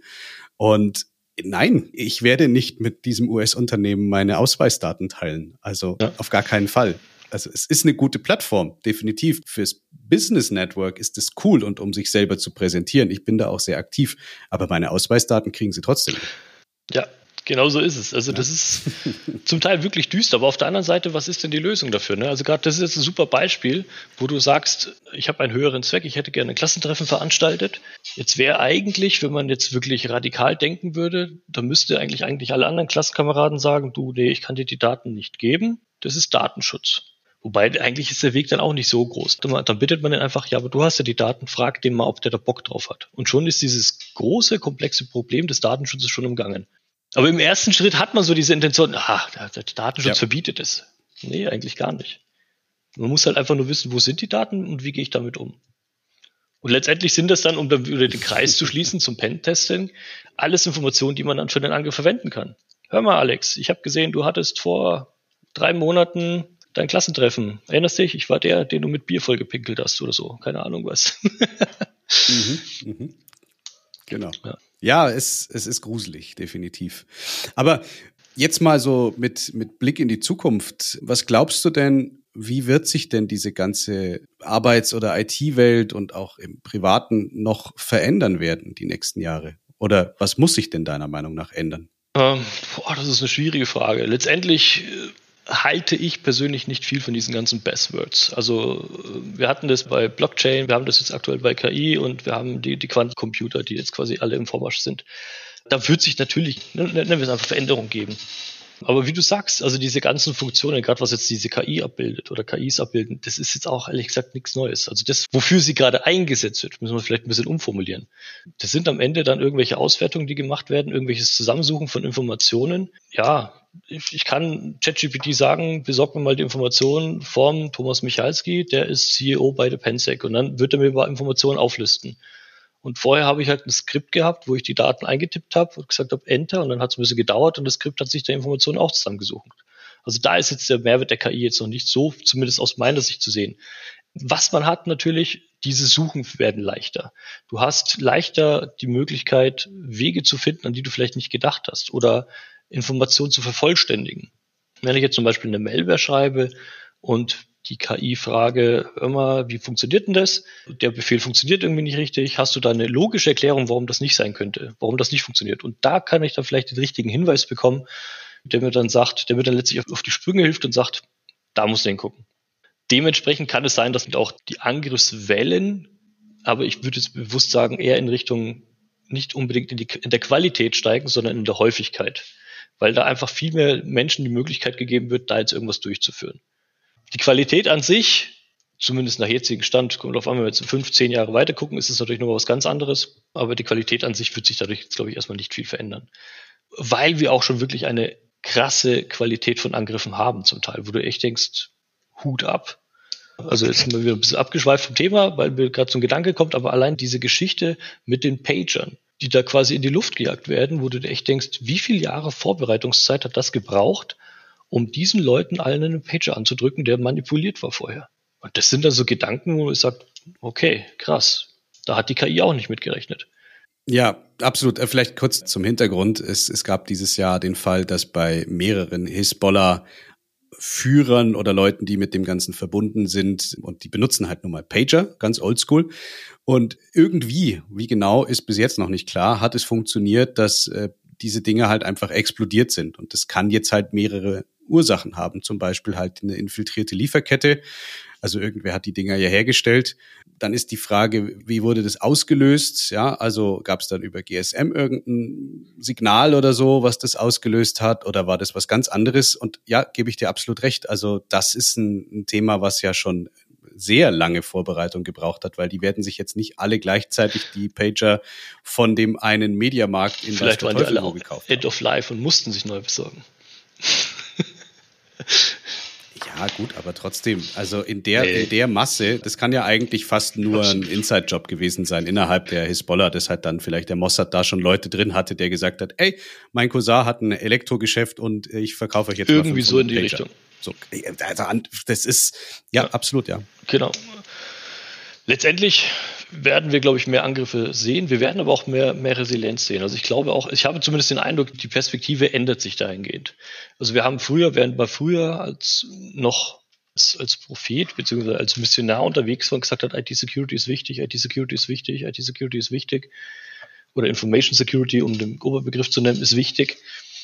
Speaker 2: Und nein, ich werde nicht mit diesem US-Unternehmen meine Ausweisdaten teilen. Also auf gar keinen Fall. Also es ist eine gute Plattform, definitiv. Fürs Business Network ist es cool und um sich selber zu präsentieren. Ich bin da auch sehr aktiv, aber meine Ausweisdaten kriegen sie trotzdem.
Speaker 3: Ja, genau so ist es. Also das ist zum Teil wirklich düster, aber auf der anderen Seite, was ist denn die Lösung dafür? Ne? Also gerade das ist jetzt ein super Beispiel, wo du sagst, ich habe einen höheren Zweck, ich hätte gerne ein Klassentreffen veranstaltet. Jetzt wäre eigentlich, wenn man jetzt wirklich radikal denken würde, dann müsste eigentlich alle anderen Klassenkameraden sagen, du, nee, ich kann dir die Daten nicht geben. Das ist Datenschutz. Wobei eigentlich ist der Weg dann auch nicht so groß. Dann bittet man den einfach, ja, aber du hast ja die Daten, frag den mal, ob der da Bock drauf hat. Und schon ist dieses große, komplexe Problem des Datenschutzes schon umgangen. Aber im ersten Schritt hat man so diese Intention, der Datenschutz verbietet es. Nee, eigentlich gar nicht. Man muss halt einfach nur wissen, wo sind die Daten und wie gehe ich damit um. Und letztendlich sind das dann, um dann wieder den Kreis zu schließen zum Pen-Testing, alles Informationen, die man dann für den Angriff verwenden kann. Hör mal, Alex, ich habe gesehen, du hattest vor 3 Monaten dein Klassentreffen. Erinnerst dich? Ich war der, den du mit Bier vollgepinkelt hast oder so. Keine Ahnung was.
Speaker 2: Genau. Ja, es ist gruselig, definitiv. Aber jetzt mal so mit Blick in die Zukunft. Was glaubst du denn, wie wird sich denn diese ganze Arbeits- oder IT-Welt und auch im Privaten noch verändern werden die nächsten Jahre? Oder was muss sich denn deiner Meinung nach ändern?
Speaker 3: Das ist eine schwierige Frage. Letztendlich halte ich persönlich nicht viel von diesen ganzen Buzzwords. Also wir hatten das bei Blockchain, wir haben das jetzt aktuell bei KI und wir haben die Quantencomputer, die jetzt quasi alle im Vormarsch sind. Da wird sich natürlich, nennen wir es einfach, Veränderung geben. Aber wie du sagst, also diese ganzen Funktionen, gerade was jetzt diese KI abbildet oder KIs abbilden, das ist jetzt auch ehrlich gesagt nichts Neues. Also das, wofür sie gerade eingesetzt wird, müssen wir vielleicht ein bisschen umformulieren. Das sind am Ende dann irgendwelche Auswertungen, die gemacht werden, irgendwelches Zusammensuchen von Informationen. Ja, ich kann ChatGPT sagen, besorg mir mal die Informationen vom Thomas Michalski, der ist CEO bei der Pensec, und dann wird er mir mal Informationen auflisten. Und vorher habe ich halt ein Skript gehabt, wo ich die Daten eingetippt habe und gesagt habe, Enter, und dann hat es ein bisschen gedauert und das Skript hat sich der Informationen auch zusammengesucht. Also da ist jetzt der Mehrwert der KI jetzt noch nicht so, zumindest aus meiner Sicht, zu sehen. Was man hat natürlich, diese Suchen werden leichter. Du hast leichter die Möglichkeit, Wege zu finden, an die du vielleicht nicht gedacht hast, oder Informationen zu vervollständigen. Wenn ich jetzt zum Beispiel eine Malware schreibe und die KI-Frage, hör mal, wie funktioniert denn das? Der Befehl funktioniert irgendwie nicht richtig. Hast du da eine logische Erklärung, warum das nicht sein könnte, warum das nicht funktioniert? Und da kann ich dann vielleicht den richtigen Hinweis bekommen, der mir dann letztlich auf die Sprünge hilft und sagt, da musst du hingucken. Dementsprechend kann es sein, dass auch die Angriffswellen, aber ich würde jetzt bewusst sagen, eher in Richtung nicht unbedingt in der Qualität steigen, sondern in der Häufigkeit. Weil da einfach viel mehr Menschen die Möglichkeit gegeben wird, da jetzt irgendwas durchzuführen. Die Qualität an sich, zumindest nach jetzigem Stand, kommt drauf an, wenn wir jetzt 5, 10 Jahre weiter gucken, ist es natürlich noch was ganz anderes. Aber die Qualität an sich wird sich dadurch jetzt, glaube ich, erstmal nicht viel verändern. Weil wir auch schon wirklich eine krasse Qualität von Angriffen haben zum Teil, wo du echt denkst, Hut ab. Also jetzt sind wir wieder ein bisschen abgeschweift vom Thema, weil mir gerade so ein Gedanke kommt, aber allein diese Geschichte mit den Pagern, die da quasi in die Luft gejagt werden, wo du dir echt denkst, wie viele Jahre Vorbereitungszeit hat das gebraucht, um diesen Leuten allen einen Pager anzudrücken, der manipuliert war vorher. Und das sind dann so Gedanken, wo ich sage, okay, krass, da hat die KI auch nicht mitgerechnet.
Speaker 2: Ja, absolut. Vielleicht kurz zum Hintergrund. Es gab dieses Jahr den Fall, dass bei mehreren Hisbollah-Führern oder Leuten, die mit dem Ganzen verbunden sind, und die benutzen halt nun mal Pager, ganz oldschool. Und irgendwie, wie genau, ist bis jetzt noch nicht klar, hat es funktioniert, dass diese Dinge halt einfach explodiert sind. Und das kann jetzt halt mehrere Ursachen haben. Zum Beispiel halt eine infiltrierte Lieferkette. Also irgendwer hat die Dinger ja hergestellt. Dann ist die Frage, wie wurde das ausgelöst? Ja, also gab es dann über GSM irgendein Signal oder so, was das ausgelöst hat? Oder war das was ganz anderes? Und ja, gebe ich dir absolut recht. Also das ist ein Thema, was ja schon sehr lange Vorbereitung gebraucht hat, weil die werden sich jetzt nicht alle gleichzeitig die Pager von dem einen Mediamarkt in
Speaker 3: vielleicht waren die alle auch
Speaker 2: gekauft
Speaker 3: End of Life und mussten sich neu besorgen.
Speaker 2: Ja, gut, aber trotzdem, also in der Masse, das kann ja eigentlich fast nur ein Inside-Job gewesen sein innerhalb der Hisbollah, das halt dann vielleicht der Mossad da schon Leute drin hatte, der gesagt hat, ey, mein Cousin hat ein Elektrogeschäft und ich verkaufe euch jetzt
Speaker 3: irgendwie mal so in die Pager. Richtung.
Speaker 2: So, also das ist, ja, absolut, ja.
Speaker 3: Genau. Letztendlich werden wir, glaube ich, mehr Angriffe sehen. Wir werden aber auch mehr Resilienz sehen. Also ich glaube auch, ich habe zumindest den Eindruck, die Perspektive ändert sich dahingehend. Also wir haben während wir früher als Prophet bzw. als Missionar unterwegs war und gesagt hat, IT-Security ist wichtig, IT-Security ist wichtig, IT-Security ist wichtig oder Information Security, um den Oberbegriff zu nennen, ist wichtig,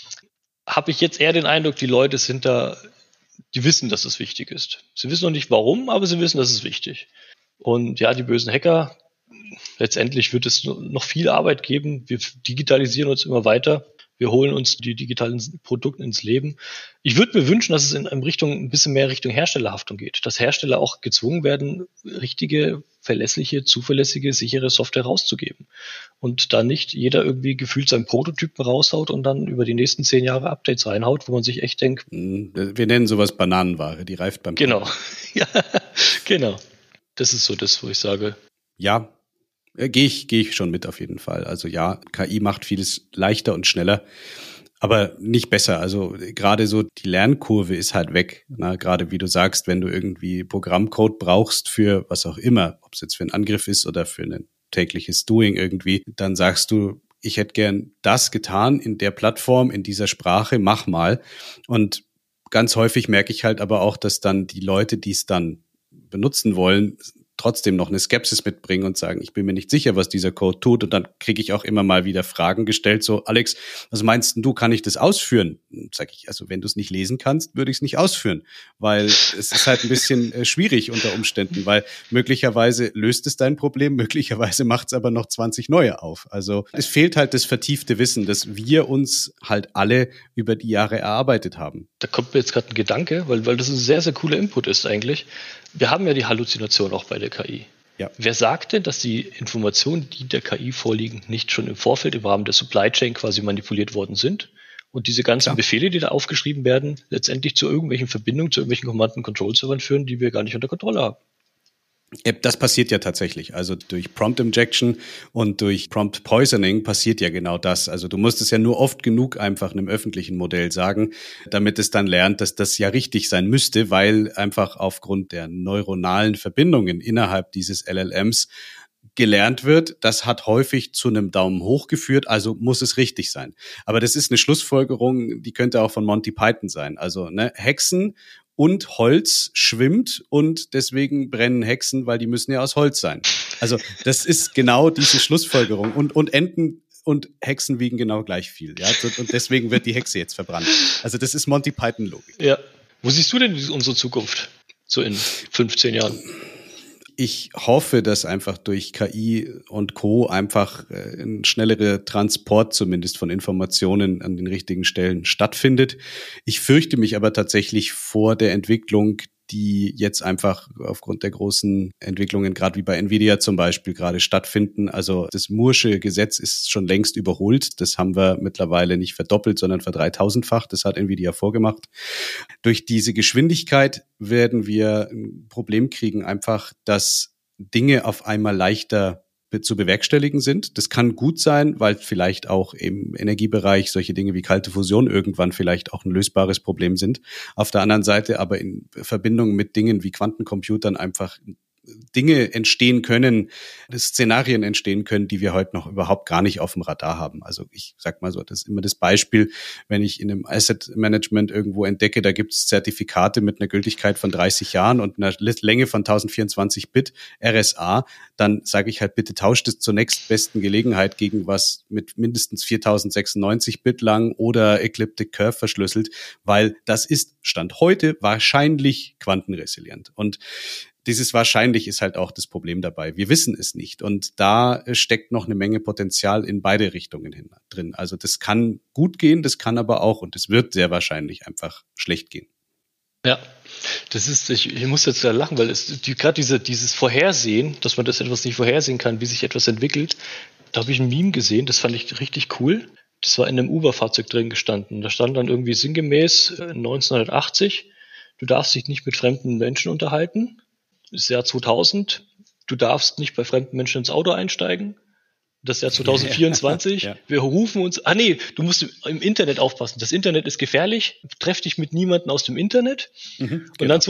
Speaker 3: habe ich jetzt eher den Eindruck, die Leute sind da, die wissen, dass es wichtig ist. Sie wissen noch nicht warum, aber sie wissen, dass es wichtig ist. Und ja, die bösen Hacker, letztendlich wird es noch viel Arbeit geben. Wir digitalisieren uns immer weiter. Wir holen uns die digitalen Produkte ins Leben. Ich würde mir wünschen, dass es ein bisschen mehr Richtung Herstellerhaftung geht. Dass Hersteller auch gezwungen werden, richtige, verlässliche, zuverlässige, sichere Software rauszugeben. Und da nicht jeder irgendwie gefühlt seinen Prototypen raushaut und dann über die nächsten 10 Jahre Updates reinhaut, wo man sich echt denkt.
Speaker 2: Wir nennen sowas Bananenware, die reift beim
Speaker 3: Genau, ja, genau. Das ist so das, wo ich sage.
Speaker 2: Ja, gehe ich schon mit auf jeden Fall. Also ja, KI macht vieles leichter und schneller, aber nicht besser. Also gerade so die Lernkurve ist halt weg. Na, gerade wie du sagst, wenn du irgendwie Programmcode brauchst für was auch immer, ob es jetzt für einen Angriff ist oder für ein tägliches Doing irgendwie, dann sagst du, ich hätte gern das getan in der Plattform, in dieser Sprache, mach mal. Und ganz häufig merke ich halt aber auch, dass dann die Leute, die es dann benutzen wollen, trotzdem noch eine Skepsis mitbringen und sagen, ich bin mir nicht sicher, was dieser Code tut. Und dann kriege ich auch immer mal wieder Fragen gestellt, so, Alex, was meinst du, kann ich das ausführen? Sag ich, also wenn du es nicht lesen kannst, würde ich es nicht ausführen, weil es ist halt ein bisschen schwierig unter Umständen, weil möglicherweise löst es dein Problem, möglicherweise macht es aber noch 20 neue auf. Also es fehlt halt das vertiefte Wissen, das wir uns halt alle über die Jahre erarbeitet haben.
Speaker 3: Da kommt mir jetzt gerade ein Gedanke, weil das ein sehr, sehr cooler Input ist eigentlich. Wir haben ja die Halluzination auch bei der KI.
Speaker 2: Ja.
Speaker 3: Wer sagt denn, dass die Informationen, die der KI vorliegen, nicht schon im Vorfeld im Rahmen der Supply Chain quasi manipuliert worden sind? Und diese ganzen Befehle, die da aufgeschrieben werden, letztendlich zu irgendwelchen Verbindungen, zu irgendwelchen Command-and-Control-Servern führen, die wir gar nicht unter Kontrolle haben.
Speaker 2: Das passiert ja tatsächlich. Also durch Prompt Injection und durch Prompt Poisoning passiert ja genau das. Also du musst es ja nur oft genug einfach einem öffentlichen Modell sagen, damit es dann lernt, dass das ja richtig sein müsste, weil einfach aufgrund der neuronalen Verbindungen innerhalb dieses LLMs gelernt wird. Das hat häufig zu einem Daumen hoch geführt, also muss es richtig sein. Aber das ist eine Schlussfolgerung, die könnte auch von Monty Python sein. Also Hexen und Holz schwimmt und deswegen brennen Hexen, weil die müssen ja aus Holz sein. Also das ist genau diese Schlussfolgerung. Und Enten und Hexen wiegen genau gleich viel. Ja? Und deswegen wird die Hexe jetzt verbrannt. Also das ist Monty Python-Logik.
Speaker 3: Ja. Wo siehst du denn unsere Zukunft so in 15 Jahren?
Speaker 2: Ich hoffe, dass einfach durch KI und Co. einfach ein schnellerer Transport zumindest von Informationen an den richtigen Stellen stattfindet. Ich fürchte mich aber tatsächlich vor der Entwicklung, die jetzt einfach aufgrund der großen Entwicklungen, gerade wie bei Nvidia zum Beispiel, gerade stattfinden. Also das Moore'sche Gesetz ist schon längst überholt. Das haben wir mittlerweile nicht verdoppelt, sondern verdreitausendfach. Das hat Nvidia vorgemacht. Durch diese Geschwindigkeit werden wir ein Problem kriegen, einfach, dass Dinge auf einmal leichter zu bewerkstelligen sind. Das kann gut sein, weil vielleicht auch im Energiebereich solche Dinge wie kalte Fusion irgendwann vielleicht auch ein lösbares Problem sind. Auf der anderen Seite aber in Verbindung mit Dingen wie Quantencomputern einfach Dinge entstehen können, Szenarien entstehen können, die wir heute noch überhaupt gar nicht auf dem Radar haben. Also ich sag mal so, das ist immer das Beispiel, wenn ich in einem Asset Management irgendwo entdecke, da gibt es Zertifikate mit einer Gültigkeit von 30 Jahren und einer Länge von 1024 Bit RSA, dann sage ich halt, bitte tauscht es zur nächstbesten Gelegenheit gegen was mit mindestens 4096 Bit lang oder Ecliptic Curve verschlüsselt, weil das ist Stand heute wahrscheinlich quantenresilient. Und dieses wahrscheinlich ist halt auch das Problem dabei. Wir wissen es nicht. Und da steckt noch eine Menge Potenzial in beide Richtungen hin drin. Also das kann gut gehen, das kann aber auch und es wird sehr wahrscheinlich einfach schlecht gehen.
Speaker 3: Ja, das ist, ich muss jetzt da lachen, weil gerade dieses Vorhersehen, dass man das etwas nicht vorhersehen kann, wie sich etwas entwickelt, da habe ich ein Meme gesehen, das fand ich richtig cool. Das war in einem Uber-Fahrzeug drin gestanden. Da stand dann irgendwie sinngemäß 1980, du darfst dich nicht mit fremden Menschen unterhalten. Das Jahr 2000, du darfst nicht bei fremden Menschen ins Auto einsteigen. Das Jahr 2024, ja. Wir rufen uns, du musst im Internet aufpassen. Das Internet ist gefährlich, treff dich mit niemandem aus dem Internet. Und dann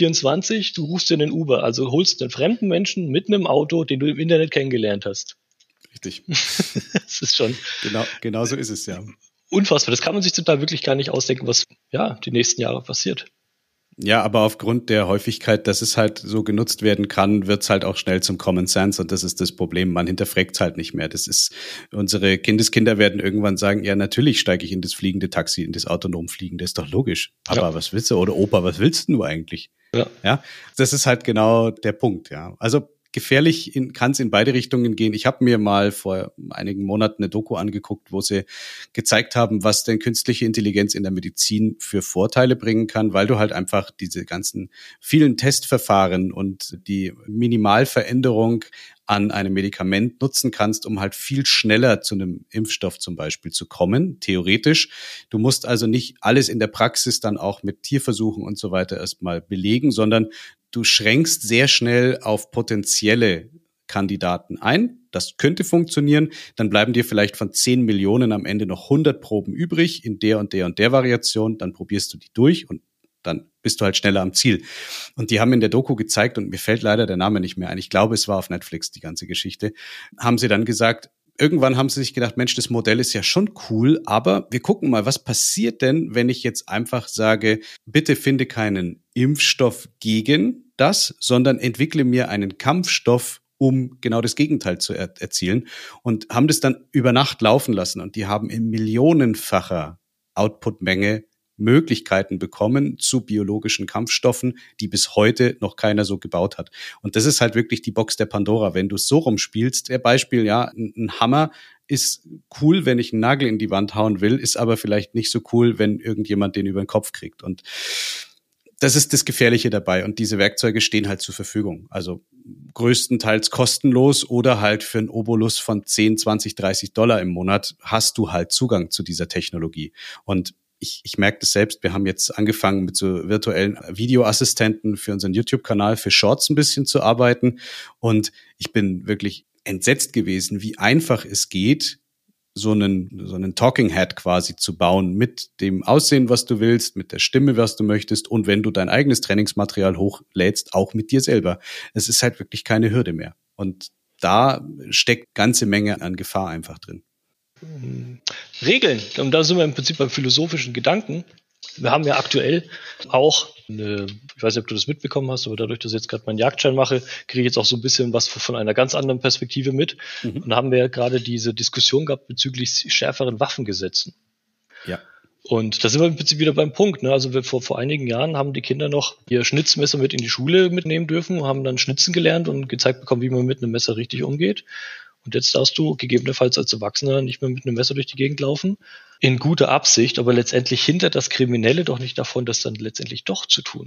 Speaker 3: 2024, du rufst in den Uber, also holst einen fremden Menschen mit einem Auto, den du im Internet kennengelernt hast.
Speaker 2: Richtig.
Speaker 3: Das ist schon.
Speaker 2: Genau so ist es, ja.
Speaker 3: Unfassbar. Das kann man sich zum Teil wirklich gar nicht ausdenken, was die nächsten Jahre passiert.
Speaker 2: Ja, aber aufgrund der Häufigkeit, dass es halt so genutzt werden kann, wird's halt auch schnell zum Common Sense und das ist das Problem. Man hinterfragt es halt nicht mehr. Das ist, unsere Kindeskinder werden irgendwann sagen, ja, natürlich steige ich in das fliegende Taxi, in das autonom fliegende, ist doch logisch. Papa, was willst du? Oder Opa, was willst du eigentlich? Ja, das ist halt genau der Punkt, ja. Also gefährlich kann es in beide Richtungen gehen. Ich habe mir mal vor einigen Monaten eine Doku angeguckt, wo sie gezeigt haben, was denn künstliche Intelligenz in der Medizin für Vorteile bringen kann, weil du halt einfach diese ganzen vielen Testverfahren und die Minimalveränderung an einem Medikament nutzen kannst, um halt viel schneller zu einem Impfstoff zum Beispiel zu kommen, theoretisch. Du musst also nicht alles in der Praxis dann auch mit Tierversuchen und so weiter erstmal belegen, sondern du schränkst sehr schnell auf potenzielle Kandidaten ein. Das könnte funktionieren. Dann bleiben dir vielleicht von 10 Millionen am Ende noch 100 Proben übrig in der und der und der Variation. Dann probierst du die durch und dann bist du halt schneller am Ziel. Und die haben in der Doku gezeigt, und mir fällt leider der Name nicht mehr ein, ich glaube, es war auf Netflix, die ganze Geschichte, haben sie dann gesagt, irgendwann haben sie sich gedacht, Mensch, das Modell ist ja schon cool, aber wir gucken mal, was passiert denn, wenn ich jetzt einfach sage, bitte finde keinen Impfstoff gegen das, sondern entwickle mir einen Kampfstoff, um genau das Gegenteil zu erzielen, und haben das dann über Nacht laufen lassen und die haben in millionenfacher Outputmenge Möglichkeiten bekommen zu biologischen Kampfstoffen, die bis heute noch keiner so gebaut hat. Und das ist halt wirklich die Box der Pandora. Wenn du es so rumspielst, der Beispiel, ja, ein Hammer ist cool, wenn ich einen Nagel in die Wand hauen will, ist aber vielleicht nicht so cool, wenn irgendjemand den über den Kopf kriegt. Und das ist das Gefährliche dabei. Und diese Werkzeuge stehen halt zur Verfügung. Also größtenteils kostenlos oder halt für einen Obolus von 10, 20, $30 im Monat hast du halt Zugang zu dieser Technologie. Und ich merke das selbst, wir haben jetzt angefangen mit so virtuellen Videoassistenten für unseren YouTube-Kanal, für Shorts ein bisschen zu arbeiten. Und ich bin wirklich entsetzt gewesen, wie einfach es geht, so einen Talking Head quasi zu bauen mit dem Aussehen, was du willst, mit der Stimme, was du möchtest und wenn du dein eigenes Trainingsmaterial hochlädst, auch mit dir selber. Es ist halt wirklich keine Hürde mehr. Und da steckt ganze Menge an Gefahr einfach drin.
Speaker 3: Regeln, und da sind wir im Prinzip beim philosophischen Gedanken. Wir haben ja aktuell auch ich weiß nicht, ob du das mitbekommen hast, aber dadurch, dass ich jetzt gerade meinen Jagdschein mache, kriege ich jetzt auch so ein bisschen was von einer ganz anderen Perspektive mit. Und da haben wir ja gerade diese Diskussion gehabt bezüglich schärferen Waffengesetzen.
Speaker 2: Ja.
Speaker 3: Und da sind wir im Prinzip wieder beim Punkt. Ne? Also vor einigen Jahren haben die Kinder noch ihr Schnitzmesser mit in die Schule mitnehmen dürfen, haben dann Schnitzen gelernt und gezeigt bekommen, wie man mit einem Messer richtig umgeht. Und jetzt darfst du gegebenenfalls als Erwachsener nicht mehr mit einem Messer durch die Gegend laufen. In guter Absicht, aber letztendlich hindert das Kriminelle doch nicht davon, das dann letztendlich doch zu tun.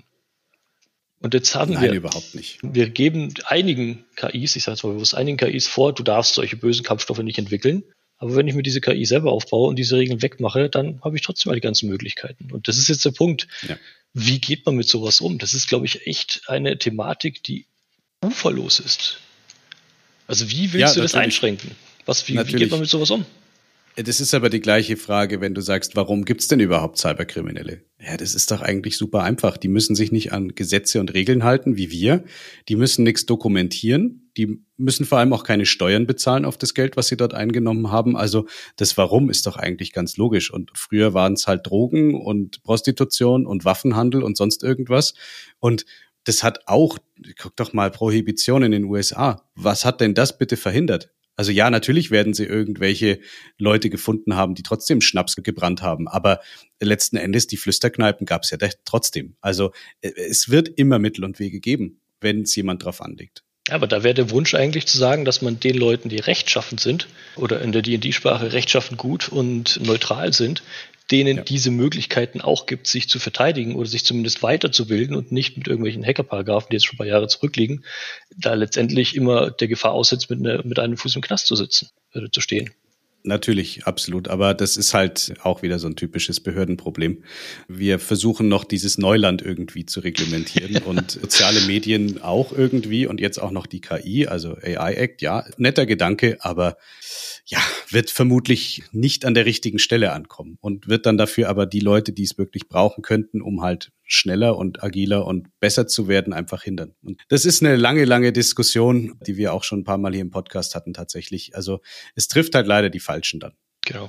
Speaker 3: Und jetzt haben
Speaker 2: Nein, überhaupt nicht.
Speaker 3: Wir geben einigen KIs, ich sage jetzt mal bewusst einigen KIs vor, du darfst solche bösen Kampfstoffe nicht entwickeln. Aber wenn ich mir diese KI selber aufbaue und diese Regeln wegmache, dann habe ich trotzdem mal die ganzen Möglichkeiten. Und das ist jetzt der Punkt. Ja. Wie geht man mit sowas um? Das ist, glaube ich, echt eine Thematik, die uferlos ist. Also wie willst du das einschränken? Wie geht man mit sowas um?
Speaker 2: Das ist aber die gleiche Frage, wenn du sagst, warum gibt's denn überhaupt Cyberkriminelle? Ja, das ist doch eigentlich super einfach. Die müssen sich nicht an Gesetze und Regeln halten, wie wir. Die müssen nichts dokumentieren. Die müssen vor allem auch keine Steuern bezahlen auf das Geld, was sie dort eingenommen haben. Also das Warum ist doch eigentlich ganz logisch. Und früher waren es halt Drogen und Prostitution und Waffenhandel und sonst irgendwas. Und das hat auch, guck doch mal, Prohibition in den USA. Was hat denn das bitte verhindert? Also ja, natürlich werden sie irgendwelche Leute gefunden haben, die trotzdem Schnaps gebrannt haben. Aber letzten Endes, die Flüsterkneipen gab es ja trotzdem. Also es wird immer Mittel und Wege geben, wenn es jemand drauf anlegt.
Speaker 3: Aber da wäre der Wunsch eigentlich zu sagen, dass man den Leuten, die rechtschaffend sind oder in der D&D-Sprache rechtschaffend gut und neutral sind, denen diese Möglichkeiten auch gibt, sich zu verteidigen oder sich zumindest weiterzubilden und nicht mit irgendwelchen Hackerparagraphen, die jetzt schon ein paar Jahre zurückliegen, da letztendlich immer der Gefahr aussetzt, mit einem Fuß im Knast zu sitzen, zu stehen.
Speaker 2: Natürlich, absolut. Aber das ist halt auch wieder so ein typisches Behördenproblem. Wir versuchen noch dieses Neuland irgendwie zu reglementieren und soziale Medien auch irgendwie und jetzt auch noch die KI, also AI Act. Ja, netter Gedanke, aber ja, wird vermutlich nicht an der richtigen Stelle ankommen und wird dann dafür aber die Leute, die es wirklich brauchen könnten, um halt schneller und agiler und besser zu werden, einfach hindern. Und das ist eine lange, lange Diskussion, die wir auch schon ein paar Mal hier im Podcast hatten tatsächlich. Also es trifft halt leider die Falschen dann.
Speaker 3: Genau.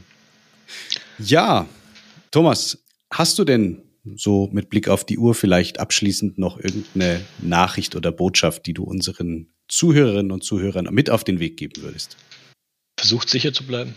Speaker 2: Ja, Thomas, hast du denn so mit Blick auf die Uhr vielleicht abschließend noch irgendeine Nachricht oder Botschaft, die du unseren Zuhörerinnen und Zuhörern mit auf den Weg geben würdest?
Speaker 3: Versucht sicher zu bleiben.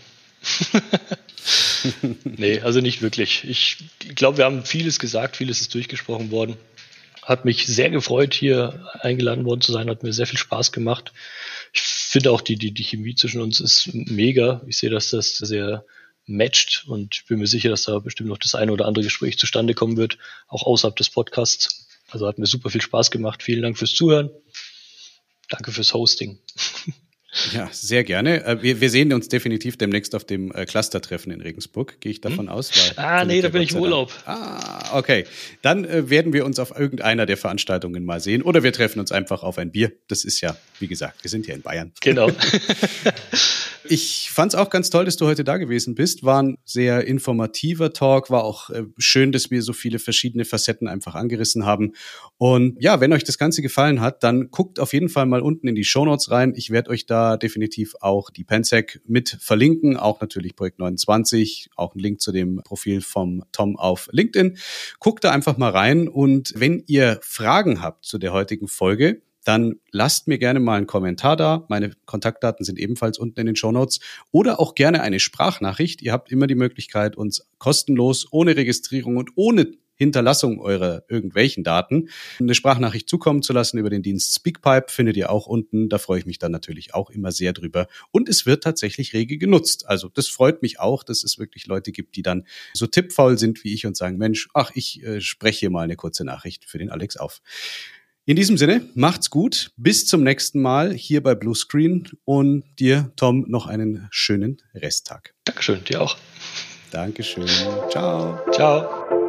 Speaker 3: Nee, also nicht wirklich. Ich glaube, wir haben vieles gesagt, vieles ist durchgesprochen worden. Hat mich sehr gefreut, hier eingeladen worden zu sein, hat mir sehr viel Spaß gemacht. Ich finde auch, die Chemie zwischen uns ist mega. Ich sehe, dass das sehr matcht und ich bin mir sicher, dass da bestimmt noch das eine oder andere Gespräch zustande kommen wird, auch außerhalb des Podcasts. Also hat mir super viel Spaß gemacht. Vielen Dank fürs Zuhören. Danke fürs Hosting.
Speaker 2: Ja, sehr gerne. Wir sehen uns definitiv demnächst auf dem Cluster-Treffen in Regensburg, gehe ich davon aus.
Speaker 3: Nee, da bin ich im Urlaub.
Speaker 2: Okay. Dann werden wir uns auf irgendeiner der Veranstaltungen mal sehen oder wir treffen uns einfach auf ein Bier. Das ist ja, wie gesagt, wir sind ja in Bayern.
Speaker 3: Genau.
Speaker 2: Ich fand's auch ganz toll, dass du heute da gewesen bist. War ein sehr informativer Talk, war auch schön, dass wir so viele verschiedene Facetten einfach angerissen haben. Und ja, wenn euch das Ganze gefallen hat, dann guckt auf jeden Fall mal unten in die Shownotes rein. Ich werde euch da definitiv auch die PenSec mit verlinken, auch natürlich Projekt 29, auch ein Link zu dem Profil vom Tom auf LinkedIn. Guckt da einfach mal rein und wenn ihr Fragen habt zu der heutigen Folge, dann lasst mir gerne mal einen Kommentar da. Meine Kontaktdaten sind ebenfalls unten in den Shownotes. Oder auch gerne eine Sprachnachricht. Ihr habt immer die Möglichkeit, uns kostenlos, ohne Registrierung und ohne Hinterlassung eurer irgendwelchen Daten eine Sprachnachricht zukommen zu lassen über den Dienst Speakpipe. Findet ihr auch unten. Da freue ich mich dann natürlich auch immer sehr drüber. Und es wird tatsächlich rege genutzt. Also das freut mich auch, dass es wirklich Leute gibt, die dann so tippfaul sind wie ich und sagen, Mensch, ich spreche hier mal eine kurze Nachricht für den Alex auf. In diesem Sinne, macht's gut. Bis zum nächsten Mal hier bei Bluescreen und dir, Tom, noch einen schönen Resttag.
Speaker 3: Dankeschön, dir auch.
Speaker 2: Dankeschön. Ciao.
Speaker 3: Ciao.